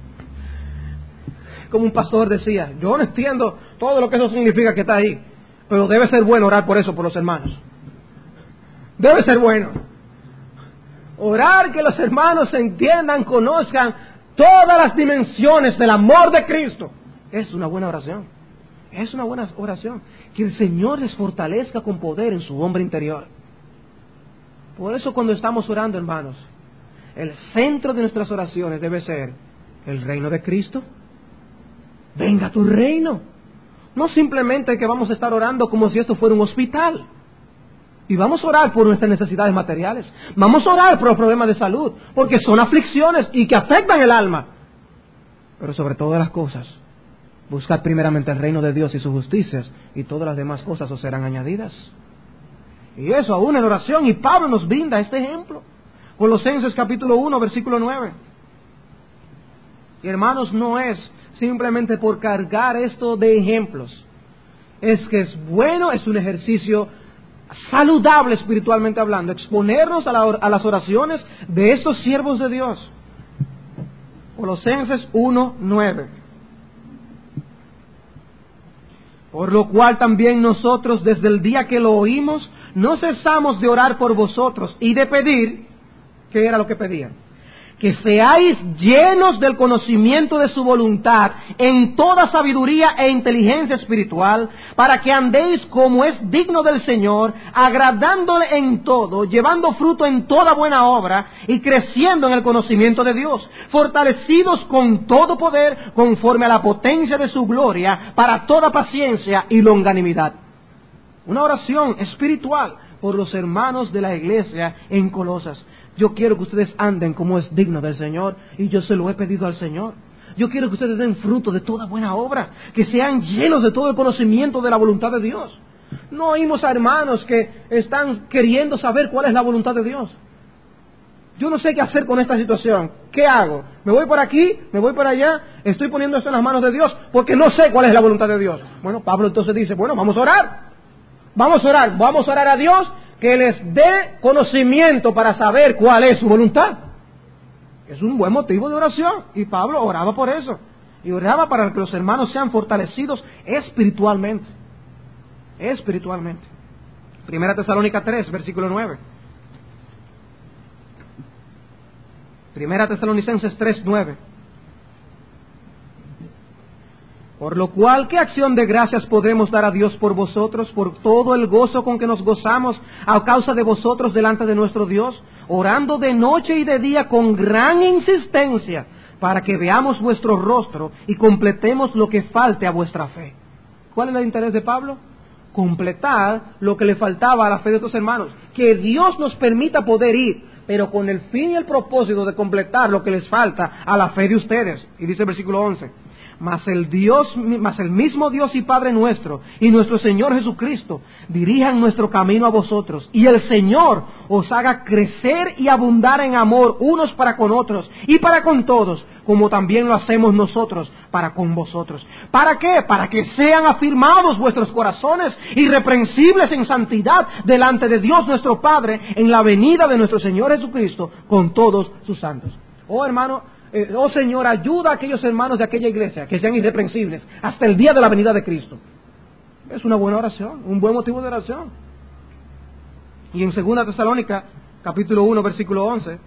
A: Como un pastor decía, yo no entiendo todo lo que eso significa que está ahí, pero debe ser bueno orar por eso, por los hermanos. Debe ser bueno. Orar que los hermanos entiendan, conozcan todas las dimensiones del amor de Cristo. Es una buena oración. Es una buena oración. Que el Señor les fortalezca con poder en su hombre interior. Por eso cuando estamos orando, hermanos, el centro de nuestras oraciones debe ser el reino de Cristo. Venga tu reino. No simplemente que vamos a estar orando como si esto fuera un hospital. Y vamos a orar por nuestras necesidades materiales. Vamos a orar por los problemas de salud, porque son aflicciones y que afectan el alma. Pero sobre todas las cosas, buscad primeramente el reino de Dios y sus justicias, y todas las demás cosas os serán añadidas. Y eso aún en oración, y Pablo nos brinda este ejemplo. Colosenses capítulo uno, versículo nueve. Y hermanos, no es simplemente por cargar esto de ejemplos. Es que es bueno, es un ejercicio saludable espiritualmente hablando, exponernos a, la, a las oraciones de estos siervos de Dios. Colosenses uno, nueve. Por lo cual también nosotros, desde el día que lo oímos, no cesamos de orar por vosotros y de pedir, ¿qué era lo que pedían? Que seáis llenos del conocimiento de su voluntad en toda sabiduría e inteligencia espiritual, para que andéis como es digno del Señor, agradándole en todo, llevando fruto en toda buena obra y creciendo en el conocimiento de Dios, fortalecidos con todo poder conforme a la potencia de su gloria, para toda paciencia y longanimidad. Una oración espiritual por los hermanos de la iglesia en Colosas. Yo quiero que ustedes anden como es digno del Señor, y yo se lo he pedido al Señor. Yo quiero que ustedes den fruto de toda buena obra, que sean llenos de todo el conocimiento de la voluntad de Dios. No oímos a hermanos que están queriendo saber cuál es la voluntad de Dios. Yo no sé qué hacer con esta situación. ¿Qué hago? ¿Me voy por aquí? ¿Me voy por allá? Estoy poniendo esto en las manos de Dios porque no sé cuál es la voluntad de Dios. Bueno, Pablo entonces dice, bueno, vamos a orar. Vamos a orar, vamos a orar a Dios que les dé conocimiento para saber cuál es su voluntad. Es un buen motivo de oración, y Pablo oraba por eso, y oraba para que los hermanos sean fortalecidos espiritualmente, espiritualmente. Primera Tesalónica tres, versículo nueve. Primera Tesalonicenses tres, nueve. Por lo cual, ¿qué acción de gracias podremos dar a Dios por vosotros, por todo el gozo con que nos gozamos a causa de vosotros delante de nuestro Dios, orando de noche y de día con gran insistencia, para que veamos vuestro rostro y completemos lo que falte a vuestra fe? ¿Cuál es el interés de Pablo? Completar lo que le faltaba a la fe de estos hermanos. Que Dios nos permita poder ir, pero con el fin y el propósito de completar lo que les falta a la fe de ustedes. Y dice el versículo once. Mas el Dios, mas el mismo Dios y Padre nuestro y nuestro Señor Jesucristo dirijan nuestro camino a vosotros, y el Señor os haga crecer y abundar en amor unos para con otros y para con todos, como también lo hacemos nosotros para con vosotros. ¿Para qué? Para que sean afirmados vuestros corazones irreprensibles en santidad delante de Dios nuestro Padre en la venida de nuestro Señor Jesucristo con todos sus santos. Oh hermano, Eh, oh Señor, ayuda a aquellos hermanos de aquella iglesia que sean irreprensibles hasta el día de la venida de Cristo. Es una buena oración, un buen motivo de oración. Y en Segunda Tesalónica, capítulo uno, versículo once,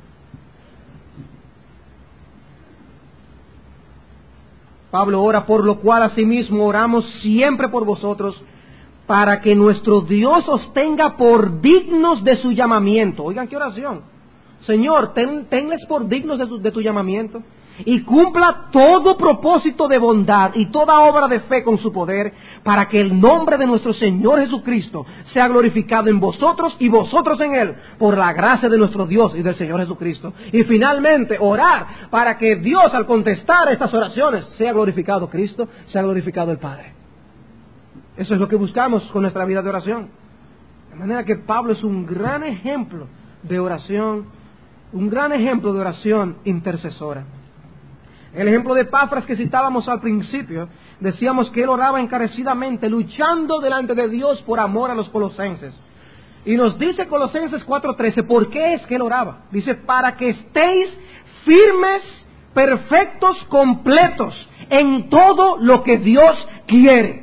A: Pablo ora, por lo cual asimismo oramos siempre por vosotros, para que nuestro Dios os tenga por dignos de su llamamiento. Oigan qué oración. Señor, ten, tenles por dignos de tu, de tu llamamiento, y cumpla todo propósito de bondad y toda obra de fe con su poder, para que el nombre de nuestro Señor Jesucristo sea glorificado en vosotros y vosotros en Él, por la gracia de nuestro Dios y del Señor Jesucristo. Y finalmente, orar para que Dios, al contestar estas oraciones, sea glorificado Cristo, sea glorificado el Padre. Eso es lo que buscamos con nuestra vida de oración. De manera que Pablo es un gran ejemplo de oración, un gran ejemplo de oración intercesora. El ejemplo de Epafras que citábamos al principio, decíamos que él oraba encarecidamente, luchando delante de Dios por amor a los colosenses. Y nos dice Colosenses cuatro trece, ¿por qué es que él oraba? Dice, para que estéis firmes, perfectos, completos en todo lo que Dios quiere.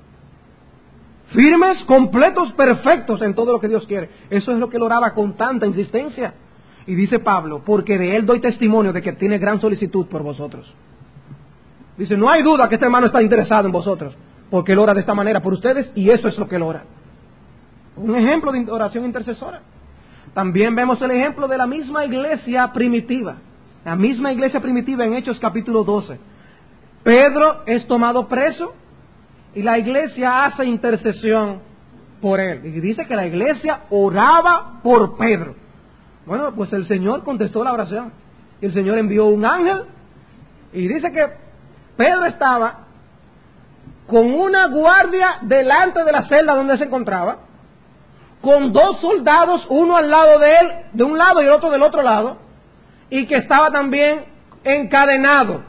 A: Firmes, completos, perfectos en todo lo que Dios quiere. Eso es lo que él oraba con tanta insistencia. Y dice Pablo, porque de él doy testimonio de que tiene gran solicitud por vosotros. Dice, no hay duda que este hermano está interesado en vosotros, porque él ora de esta manera por ustedes, y eso es lo que él ora. Un ejemplo de oración intercesora. También vemos el ejemplo de la misma iglesia primitiva. La misma iglesia primitiva en Hechos capítulo doce. Pedro es tomado preso y la iglesia hace intercesión por él. Y dice que la iglesia oraba por Pedro. Bueno, pues el Señor contestó la oración. Y el Señor envió un ángel. Y dice que Pedro estaba con una guardia delante de la celda donde se encontraba, con dos soldados, uno al lado de él, de un lado y el otro del otro lado, y que estaba también encadenado.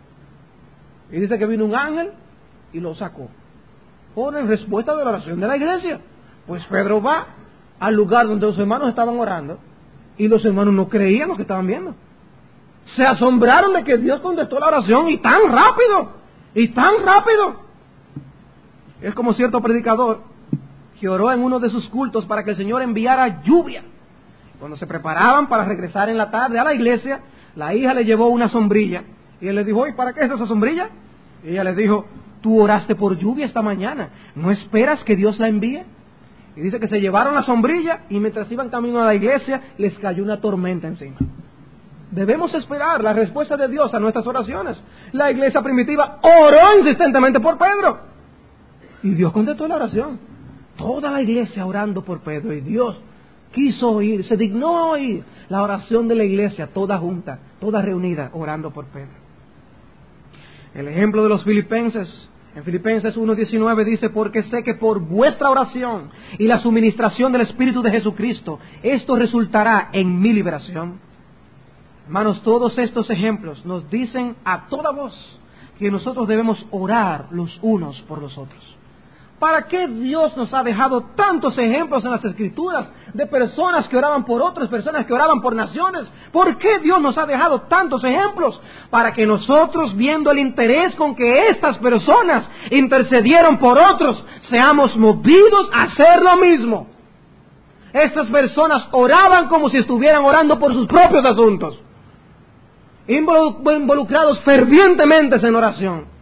A: Y dice que vino un ángel y lo sacó. Por en respuesta de la oración de la iglesia. Pues Pedro va al lugar donde los hermanos estaban orando y los hermanos no creían lo que estaban viendo. Se asombraron de que Dios contestó la oración y tan rápido, y tan rápido. Es como cierto predicador que oró en uno de sus cultos para que el Señor enviara lluvia. Cuando se preparaban para regresar en la tarde a la iglesia, la hija le llevó una sombrilla y él le dijo: ¿y para qué es esa sombrilla? Y ella le dijo: tú oraste por lluvia esta mañana, ¿no esperas que Dios la envíe? Y dice que se llevaron la sombrilla y mientras iban camino a la iglesia les cayó una tormenta encima. Debemos esperar la respuesta de Dios a nuestras oraciones. La iglesia primitiva oró insistentemente por Pedro y Dios contestó la oración. Toda la iglesia orando por Pedro y Dios quiso oír, se dignó oír la oración de la iglesia, toda junta, toda reunida, orando por Pedro. El ejemplo de los filipenses, en Filipenses uno diecinueve dice: porque sé que por vuestra oración y la suministración del Espíritu de Jesucristo, esto resultará en mi liberación. Hermanos, todos estos ejemplos nos dicen a toda voz que nosotros debemos orar los unos por los otros. ¿Para qué Dios nos ha dejado tantos ejemplos en las Escrituras de personas que oraban por otras, personas que oraban por naciones? ¿Por qué Dios nos ha dejado tantos ejemplos? Para que nosotros, viendo el interés con que estas personas intercedieron por otros, seamos movidos a hacer lo mismo. Estas personas oraban como si estuvieran orando por sus propios asuntos, involucrados fervientemente en oración.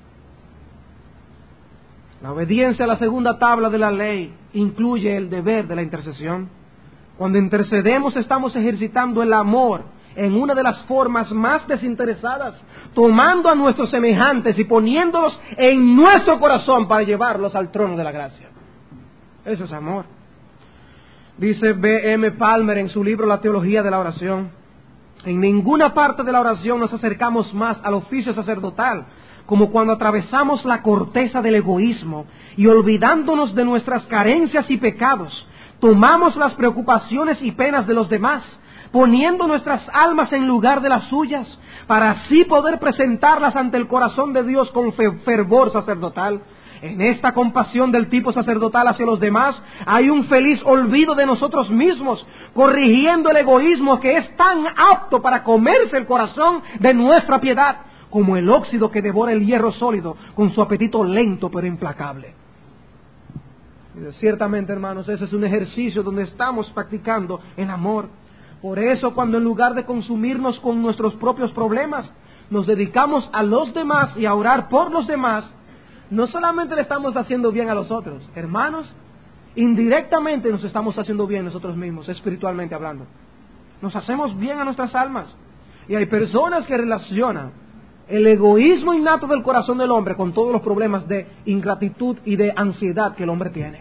A: La obediencia a la segunda tabla de la ley incluye el deber de la intercesión. Cuando intercedemos estamos ejercitando el amor en una de las formas más desinteresadas, tomando a nuestros semejantes y poniéndolos en nuestro corazón para llevarlos al trono de la gracia. Eso es amor. Dice B M Palmer en su libro La teología de la oración: en ninguna parte de la oración nos acercamos más al oficio sacerdotal como cuando atravesamos la corteza del egoísmo y, olvidándonos de nuestras carencias y pecados, tomamos las preocupaciones y penas de los demás, poniendo nuestras almas en lugar de las suyas, para así poder presentarlas ante el corazón de Dios con fervor sacerdotal. En esta compasión del tipo sacerdotal hacia los demás hay un feliz olvido de nosotros mismos, corrigiendo el egoísmo que es tan apto para comerse el corazón de nuestra piedad, como el óxido que devora el hierro sólido con su apetito lento pero implacable. Y ciertamente, hermanos, ese es un ejercicio donde estamos practicando el amor. Por eso, cuando en lugar de consumirnos con nuestros propios problemas, nos dedicamos a los demás y a orar por los demás, no solamente le estamos haciendo bien a los otros, hermanos, indirectamente nos estamos haciendo bien nosotros mismos, espiritualmente hablando. Nos hacemos bien a nuestras almas. Y hay personas que relacionan el egoísmo innato del corazón del hombre con todos los problemas de ingratitud y de ansiedad que el hombre tiene,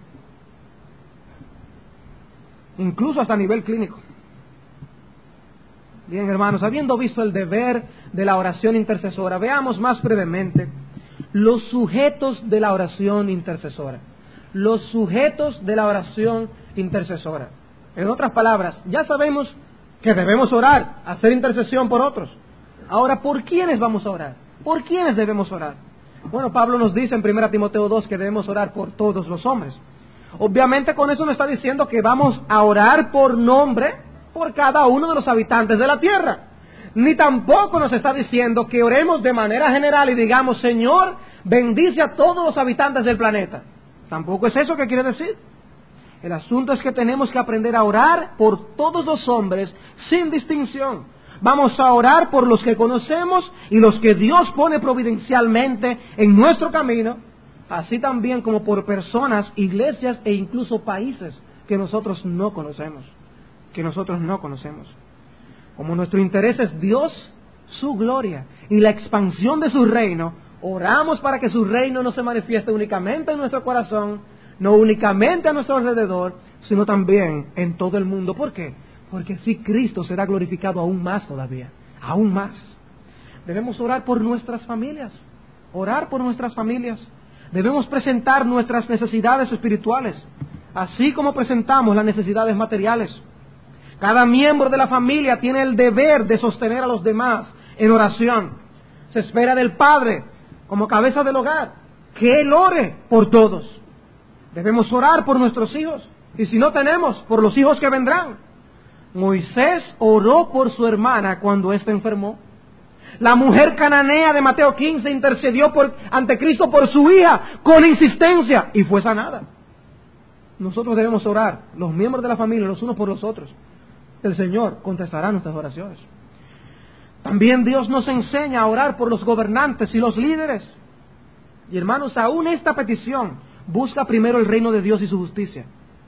A: incluso hasta a nivel clínico. Bien, hermanos, habiendo visto el deber de la oración intercesora, veamos más brevemente los sujetos de la oración intercesora. Los sujetos de la oración intercesora. En otras palabras, ya sabemos que debemos orar, hacer intercesión por otros. Ahora, ¿por quiénes vamos a orar? ¿Por quiénes debemos orar? Bueno, Pablo nos dice en primera Timoteo dos que debemos orar por todos los hombres. Obviamente con eso no está diciendo que vamos a orar por nombre por cada uno de los habitantes de la tierra. Ni tampoco nos está diciendo que oremos de manera general y digamos: Señor, bendice a todos los habitantes del planeta. Tampoco es eso que quiere decir. El asunto es que tenemos que aprender a orar por todos los hombres sin distinción. Vamos a orar por los que conocemos y los que Dios pone providencialmente en nuestro camino, así también como por personas, iglesias e incluso países que nosotros no conocemos, que nosotros no conocemos. Como nuestro interés es Dios, su gloria y la expansión de su reino, oramos para que su reino no se manifieste únicamente en nuestro corazón, no únicamente a nuestro alrededor, sino también en todo el mundo. ¿Por qué? Porque así Cristo será glorificado aún más todavía, aún más. Debemos orar por nuestras familias, orar por nuestras familias. Debemos presentar nuestras necesidades espirituales, así como presentamos las necesidades materiales. Cada miembro de la familia tiene el deber de sostener a los demás en oración. Se espera del padre, como cabeza del hogar, que él ore por todos. Debemos orar por nuestros hijos, y si no tenemos, por los hijos que vendrán. Moisés oró por su hermana cuando ésta enfermó. La mujer cananea de Mateo quince intercedió por, ante Cristo por su hija con insistencia y fue sanada. Nosotros debemos orar, los miembros de la familia, los unos por los otros. El Señor contestará nuestras oraciones. También Dios nos enseña a orar por los gobernantes y los líderes. Y hermanos, aún esta petición busca primero el reino de Dios y su justicia.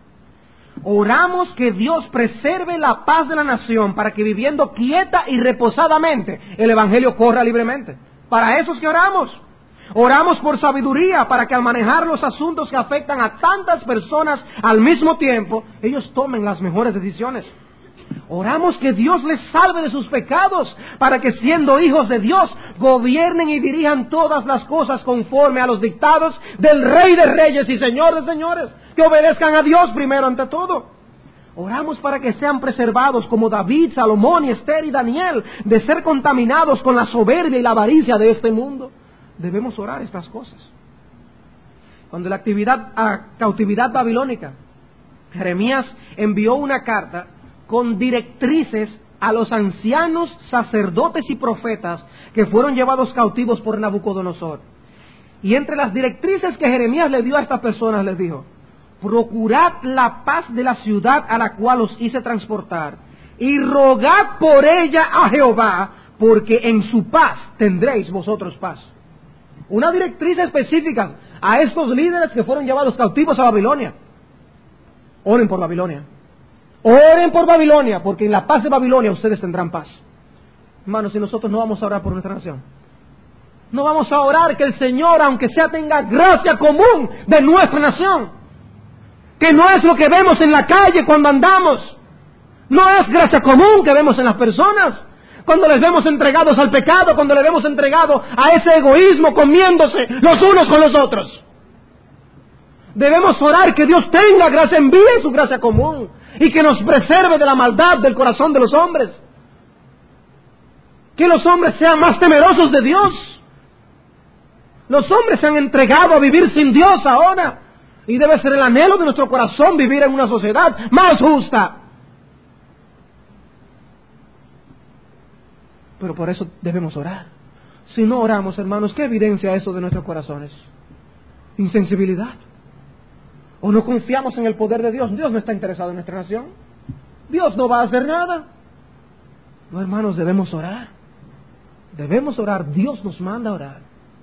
A: Oramos que Dios preserve la paz de la nación para que viviendo quieta y reposadamente el Evangelio corra libremente. Para eso es que oramos. Oramos por sabiduría para que al manejar los asuntos que afectan a tantas personas al mismo tiempo, ellos tomen las mejores decisiones. Oramos que Dios les salve de sus pecados para que siendo hijos de Dios gobiernen y dirijan todas las cosas conforme a los dictados del Rey de Reyes y Señor de Señores, que obedezcan a Dios primero ante todo. Oramos para que sean preservados como David, Salomón y Esther y Daniel de ser contaminados con la soberbia y la avaricia de este mundo. Debemos orar estas cosas. Cuando la actividad, a cautividad babilónica, Jeremías envió una carta con directrices a los ancianos sacerdotes y profetas que fueron llevados cautivos por Nabucodonosor. Y entre las directrices que Jeremías le dio a estas personas les dijo: procurad la paz de la ciudad a la cual os hice transportar y rogad por ella a Jehová, porque en su paz tendréis vosotros paz. Una directriz específica a estos líderes que fueron llevados cautivos a Babilonia. Oren por Babilonia. Oren por Babilonia, porque en la paz de Babilonia ustedes tendrán paz. Hermanos, si nosotros no vamos a orar por nuestra nación, no vamos a orar que el Señor, aunque sea, tenga gracia común de nuestra nación, que no es lo que vemos en la calle cuando andamos, no es gracia común que vemos en las personas, cuando les vemos entregados al pecado, cuando les vemos entregados a ese egoísmo, comiéndose los unos con los otros. Debemos orar que Dios tenga gracia, envíe su gracia común y que nos preserve de la maldad del corazón de los hombres. Que los hombres sean más temerosos de Dios. Los hombres se han entregado a vivir sin Dios ahora, y debe ser el anhelo de nuestro corazón vivir en una sociedad más justa. Pero por eso debemos orar. Si no oramos, hermanos, ¿qué evidencia eso de nuestros corazones? Insensibilidad. ¿O no confiamos en el poder de Dios? Dios no está interesado en nuestra nación. Dios no va a hacer nada. No, hermanos, debemos orar. Debemos orar. Dios nos manda a orar.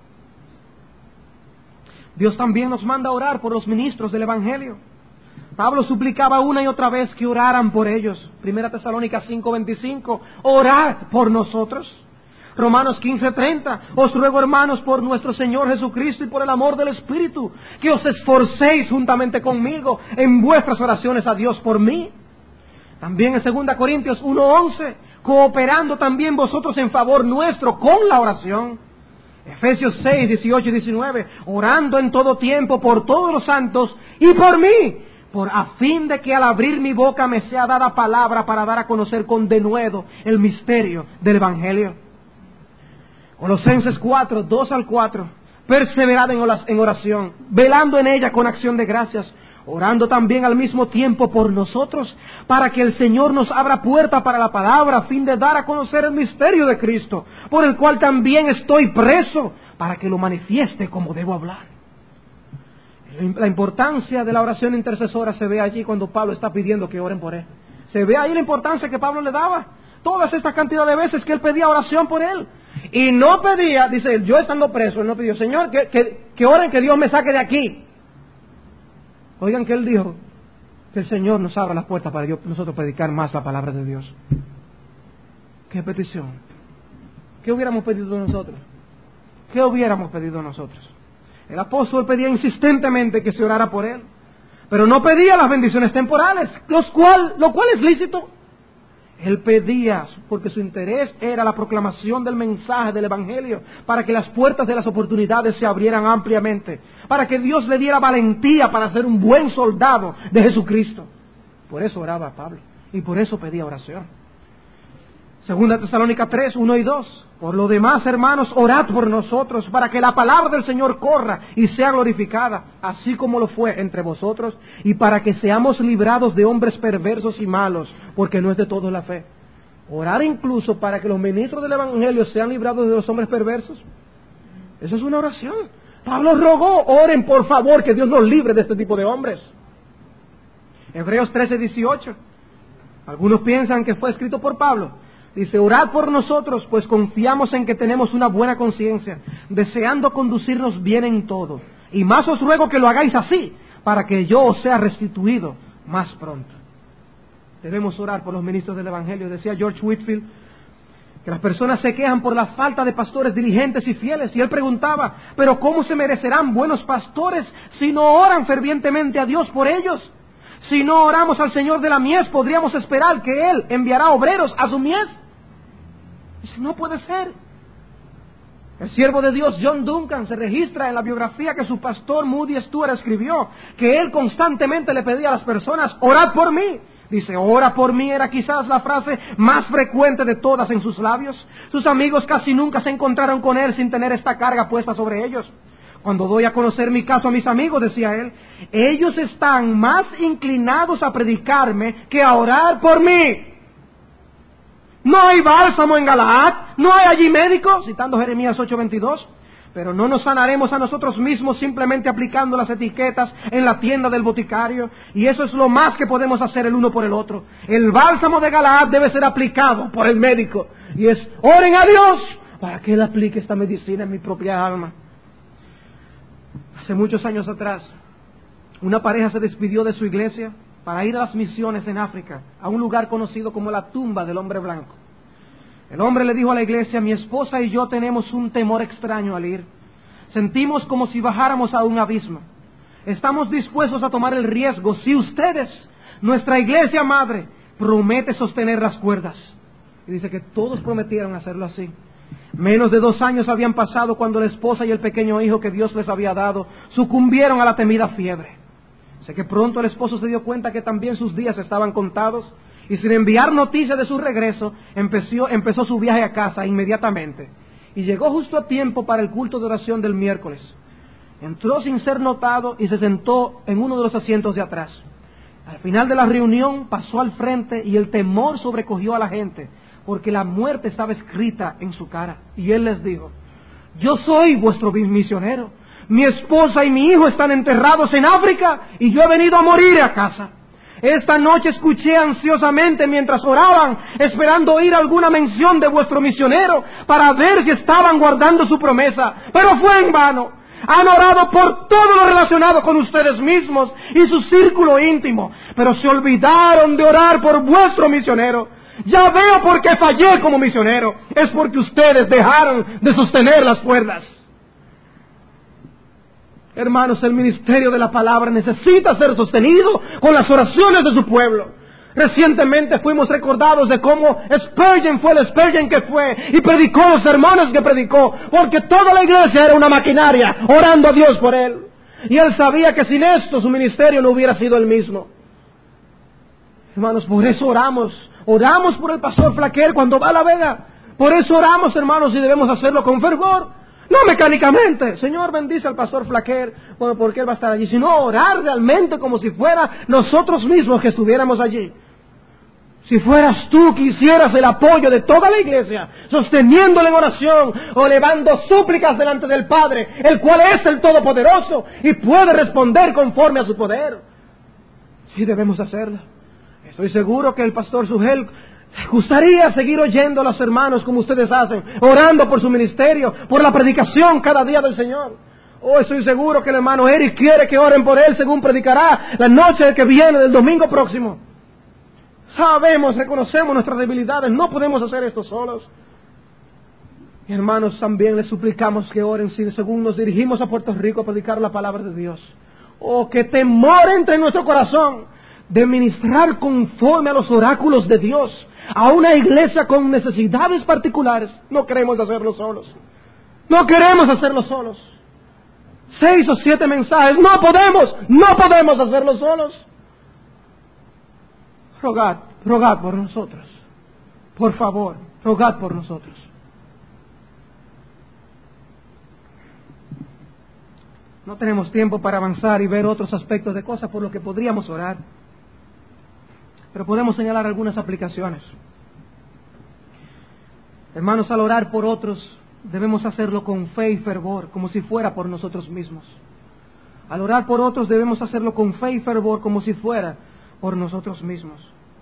A: Dios también nos manda a orar por los ministros del Evangelio. Pablo suplicaba una y otra vez que oraran por ellos. Primera Tesalónicas cinco veinticinco, orad por nosotros. Romanos quince treinta, os ruego, hermanos, por nuestro Señor Jesucristo y por el amor del Espíritu, que os esforcéis juntamente conmigo en vuestras oraciones a Dios por mí. También en segunda Corintios uno once, cooperando también vosotros en favor nuestro con la oración. Efesios seis dieciocho y diecinueve, orando en todo tiempo por todos los santos y por mí, por a fin de que al abrir mi boca me sea dada palabra para dar a conocer con denuedo el misterio del Evangelio. Colosenses cuatro, dos al cuatro, perseverad en oración, velando en ella con acción de gracias, orando también al mismo tiempo por nosotros, para que el Señor nos abra puerta para la palabra, a fin de dar a conocer el misterio de Cristo, por el cual también estoy preso, para que lo manifieste como debo hablar. La importancia de la oración intercesora se ve allí cuando Pablo está pidiendo que oren por él. Se ve ahí la importancia que Pablo le daba. Todas estas cantidad de veces que él pedía oración por él. Y no pedía, dice él, yo estando preso, él no pidió, Señor, que, que, que oren que Dios me saque de aquí. Oigan que él dijo que el Señor nos abra las puertas para nosotros predicar más la palabra de Dios. ¿Qué petición? ¿Qué hubiéramos pedido nosotros? ¿Qué hubiéramos pedido nosotros? El apóstol pedía insistentemente que se orara por él, pero no pedía las bendiciones temporales, los cual, lo cual es lícito. Él pedía porque su interés era la proclamación del mensaje del Evangelio, para que las puertas de las oportunidades se abrieran ampliamente, para que Dios le diera valentía para ser un buen soldado de Jesucristo. Por eso oraba Pablo y por eso pedía oración. Segunda Tesalónica tres, uno y dos. Por lo demás, hermanos, orad por nosotros, para que la palabra del Señor corra y sea glorificada, así como lo fue entre vosotros, y para que seamos librados de hombres perversos y malos, porque no es de todos la fe. Orar incluso para que los ministros del Evangelio sean librados de los hombres perversos. Esa es una oración. Pablo rogó, oren por favor, que Dios nos libre de este tipo de hombres. Hebreos trece, dieciocho. Algunos piensan que fue escrito por Pablo. Dice, orad por nosotros, pues confiamos en que tenemos una buena conciencia, deseando conducirnos bien en todo. Y más os ruego que lo hagáis así, para que yo os sea restituido más pronto. Debemos orar por los ministros del Evangelio. Decía George Whitefield que las personas se quejan por la falta de pastores diligentes y fieles. Y él preguntaba, ¿pero cómo se merecerán buenos pastores si no oran fervientemente a Dios por ellos? Si no oramos al Señor de la mies, ¿podríamos esperar que Él enviará obreros a su mies? Eso no puede ser. El siervo de Dios John Duncan se registra en la biografía que su pastor Moody Stuart escribió, que él constantemente le pedía a las personas, orad por mí. Dice, ora por mí era quizás la frase más frecuente de todas en sus labios. Sus amigos casi nunca se encontraron con él sin tener esta carga puesta sobre ellos. Cuando doy a conocer mi caso a mis amigos, decía él, ellos están más inclinados a predicarme que a orar por mí. No hay bálsamo en Galaad, no hay allí médico, citando Jeremías ocho veintidós, pero no nos sanaremos a nosotros mismos simplemente aplicando las etiquetas en la tienda del boticario, y eso es lo más que podemos hacer el uno por el otro. El bálsamo de Galaad debe ser aplicado por el médico, y es, oren a Dios para que Él aplique esta medicina en mi propia alma. Hace muchos años atrás, una pareja se despidió de su iglesia para ir a las misiones en África, a un lugar conocido como la tumba del hombre blanco. El hombre le dijo a la iglesia, mi esposa y yo tenemos un temor extraño al ir. Sentimos como si bajáramos a un abismo. Estamos dispuestos a tomar el riesgo si ustedes, nuestra iglesia madre, promete sostener las cuerdas. Y dice que todos prometieron hacerlo así. Menos de dos años habían pasado cuando la esposa y el pequeño hijo que Dios les había dado sucumbieron a la temida fiebre. Sé que pronto el esposo se dio cuenta que también sus días estaban contados y sin enviar noticias de su regreso, empezó, empezó su viaje a casa inmediatamente y llegó justo a tiempo para el culto de oración del miércoles. Entró sin ser notado y se sentó en uno de los asientos de atrás. Al final de la reunión pasó al frente y el temor sobrecogió a la gente porque la muerte estaba escrita en su cara. Y él les dijo, yo soy vuestro misionero. Mi esposa y mi hijo están enterrados en África y yo he venido a morir a casa. Esta noche escuché ansiosamente mientras oraban, esperando oír alguna mención de vuestro misionero para ver si estaban guardando su promesa, pero fue en vano. Han orado por todo lo relacionado con ustedes mismos y su círculo íntimo, pero se olvidaron de orar por vuestro misionero. Ya veo por qué fallé como misionero. Es porque ustedes dejaron de sostener las cuerdas. Hermanos, el ministerio de la palabra necesita ser sostenido con las oraciones de su pueblo. Recientemente fuimos recordados de cómo Spurgeon fue el Spurgeon que fue y predicó los sermones que predicó, porque toda la iglesia era una maquinaria orando a Dios por él. Y él sabía que sin esto su ministerio no hubiera sido el mismo. Hermanos, por eso oramos. Oramos por el pastor Flaquer cuando va a La Vega. Por eso oramos, hermanos, y debemos hacerlo con fervor. No mecánicamente, Señor bendice al pastor Flaquer, bueno, porque él va a estar allí, sino orar realmente como si fuera nosotros mismos que estuviéramos allí. Si fueras tú que hicieras el apoyo de toda la iglesia, sosteniéndole en oración o elevando súplicas delante del Padre, el cual es el Todopoderoso y puede responder conforme a su poder. Sí debemos hacerlo. Estoy seguro que el pastor Sugel le gustaría seguir oyendo a los hermanos como ustedes hacen, orando por su ministerio, por la predicación cada día del Señor. Oh, estoy seguro que el hermano Eric quiere que oren por él según predicará la noche que viene del domingo próximo. Sabemos, reconocemos nuestras debilidades, no podemos hacer esto solos. Y hermanos, también les suplicamos que oren según nos dirigimos a Puerto Rico a predicar la palabra de Dios. Oh, que temor entre en nuestro corazón de ministrar conforme a los oráculos de Dios a una iglesia con necesidades particulares. No queremos hacerlo solos. No queremos hacerlo solos. Seis o siete mensajes, no podemos, no podemos hacerlo solos. Rogad, rogad por nosotros, por favor. Rogad por nosotros. No tenemos tiempo para avanzar y ver otros aspectos de cosas por lo que podríamos orar, pero podemos señalar algunas aplicaciones. Hermanos, al orar por otros, debemos hacerlo con fe y fervor, como si fuera por nosotros mismos. Al orar por otros, debemos hacerlo con fe y fervor, como si fuera por nosotros mismos.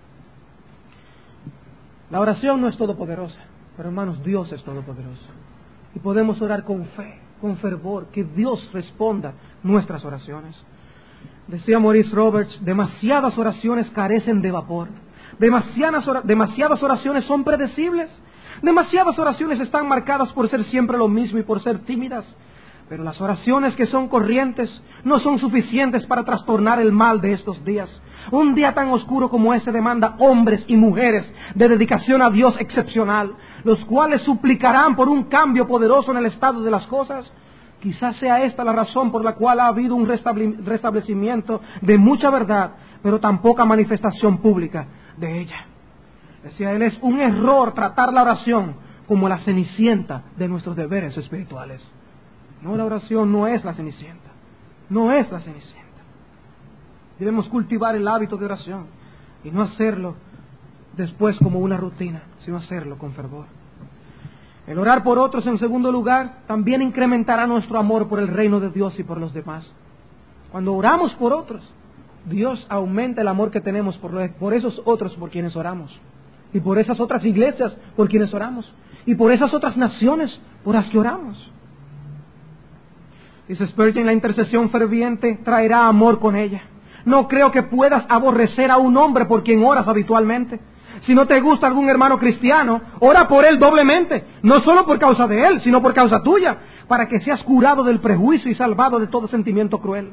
A: La oración no es todopoderosa, pero hermanos, Dios es todopoderoso. Y podemos orar con fe, con fervor, que Dios responda nuestras oraciones. Decía Maurice Roberts, demasiadas oraciones carecen de vapor. Demasiadas, demasiadas oraciones son predecibles. Demasiadas oraciones están marcadas por ser siempre lo mismo y por ser tímidas. Pero las oraciones que son corrientes no son suficientes para trastornar el mal de estos días. Un día tan oscuro como ese demanda hombres y mujeres de dedicación a Dios excepcional, los cuales suplicarán por un cambio poderoso en el estado de las cosas. Quizás sea esta la razón por la cual ha habido un restablecimiento de mucha verdad, pero tan poca manifestación pública de ella. Decía él, es un error tratar la oración como la cenicienta de nuestros deberes espirituales. No, la oración no es la cenicienta, no es la cenicienta. Debemos cultivar el hábito de oración y no hacerlo después como una rutina, sino hacerlo con fervor. El orar por otros, en segundo lugar, también incrementará nuestro amor por el reino de Dios y por los demás. Cuando oramos por otros, Dios aumenta el amor que tenemos por, los, por esos otros por quienes oramos, y por esas otras iglesias por quienes oramos, y por esas otras naciones por las que oramos. Dice Spurgeon, la intercesión ferviente traerá amor con ella. No creo que puedas aborrecer a un hombre por quien oras habitualmente. Si no te gusta algún hermano cristiano, ora por él doblemente, no solo por causa de él, sino por causa tuya, para que seas curado del prejuicio y salvado de todo sentimiento cruel.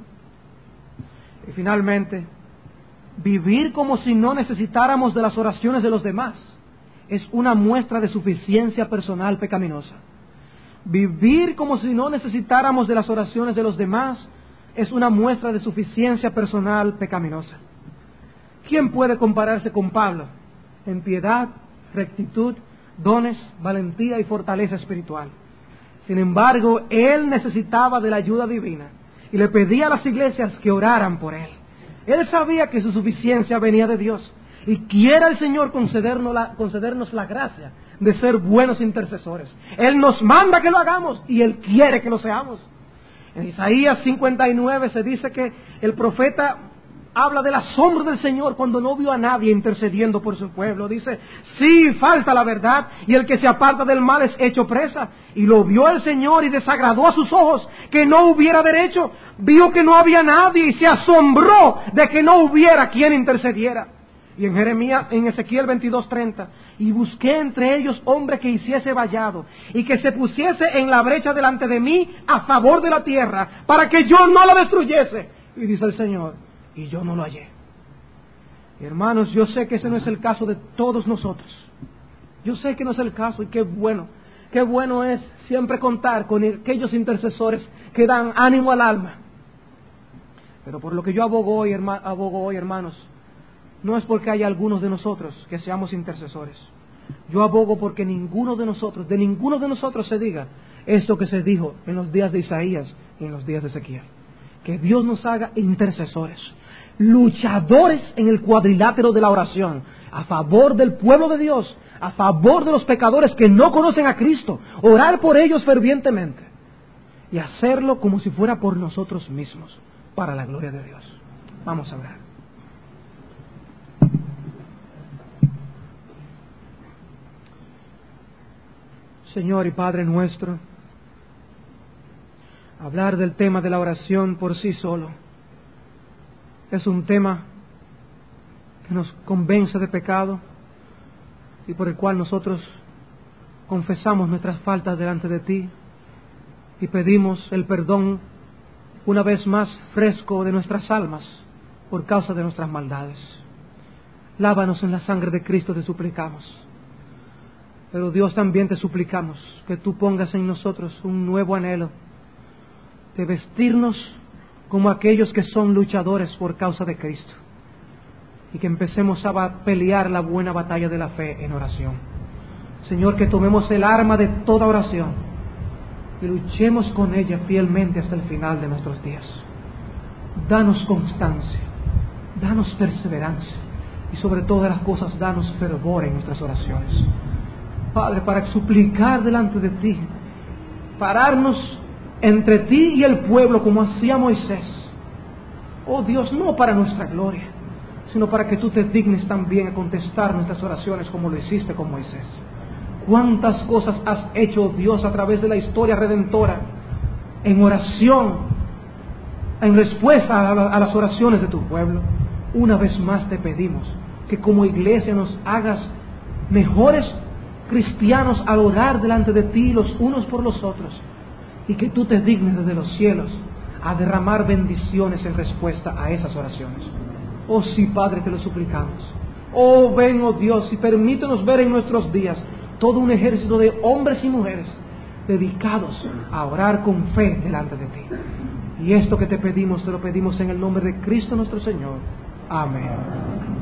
A: Y finalmente, vivir como si no necesitáramos de las oraciones de los demás es una muestra de suficiencia personal pecaminosa. Vivir como si no necesitáramos de las oraciones de los demás es una muestra de suficiencia personal pecaminosa. ¿Quién puede compararse con Pablo en piedad, rectitud, dones, valentía y fortaleza espiritual? Sin embargo, él necesitaba de la ayuda divina y le pedía a las iglesias que oraran por él. Él sabía que su suficiencia venía de Dios y quiera el Señor concedernos la, concedernos la gracia de ser buenos intercesores. Él nos manda que lo hagamos y Él quiere que lo seamos. En Isaías cincuenta y nueve se dice que el profeta habla del asombro del Señor cuando no vio a nadie intercediendo por su pueblo. Dice, sí, falta la verdad, y el que se aparta del mal es hecho presa. Y lo vio el Señor y desagradó a sus ojos que no hubiera derecho. Vio que no había nadie y se asombró de que no hubiera quien intercediera. Y en Jeremías, en Ezequiel veintidós treinta, y busqué entre ellos hombre que hiciese vallado y que se pusiese en la brecha delante de mí a favor de la tierra, para que yo no la destruyese. Y dice el Señor, y yo no lo hallé. Y hermanos, yo sé que ese no es el caso de todos nosotros. Yo sé que no es el caso, y qué bueno, qué bueno es siempre contar con aquellos intercesores que dan ánimo al alma. Pero por lo que yo abogo hoy, herma, abogo hoy, hermanos, no es porque haya algunos de nosotros que seamos intercesores. Yo abogo porque ninguno de nosotros, de ninguno de nosotros se diga esto que se dijo en los días de Isaías y en los días de Ezequiel. Que Dios nos haga intercesores, luchadores en el cuadrilátero de la oración, a favor del pueblo de Dios, a favor de los pecadores que no conocen a Cristo, orar por ellos fervientemente y hacerlo como si fuera por nosotros mismos, para la gloria de Dios. Vamos a orar. Señor y Padre nuestro, hablar del tema de la oración por sí solo es un tema que nos convence de pecado y por el cual nosotros confesamos nuestras faltas delante de ti y pedimos el perdón una vez más fresco de nuestras almas por causa de nuestras maldades. Lávanos en la sangre de Cristo, te suplicamos. Pero Dios, también te suplicamos que tú pongas en nosotros un nuevo anhelo de vestirnos como aquellos que son luchadores por causa de Cristo y que empecemos a pelear la buena batalla de la fe en oración. Señor, que tomemos el arma de toda oración y luchemos con ella fielmente hasta el final de nuestros días. Danos constancia, danos perseverancia y sobre todas las cosas danos fervor en nuestras oraciones. Padre, para suplicar delante de ti, pararnos entre ti y el pueblo como hacía Moisés. Oh Dios, no para nuestra gloria, sino para que tú te dignes también a contestar nuestras oraciones como lo hiciste con Moisés. Cuántas cosas has hecho, Dios, a través de la historia redentora, en oración, en respuesta a, la, a las oraciones de tu pueblo. Una vez más te pedimos que como iglesia nos hagas mejores cristianos al orar delante de ti los unos por los otros, y que tú te dignes desde los cielos a derramar bendiciones en respuesta a esas oraciones. Oh sí, Padre, te lo suplicamos. Oh ven, oh Dios, y permítenos ver en nuestros días todo un ejército de hombres y mujeres dedicados a orar con fe delante de ti. Y esto que te pedimos, te lo pedimos en el nombre de Cristo nuestro Señor. Amén.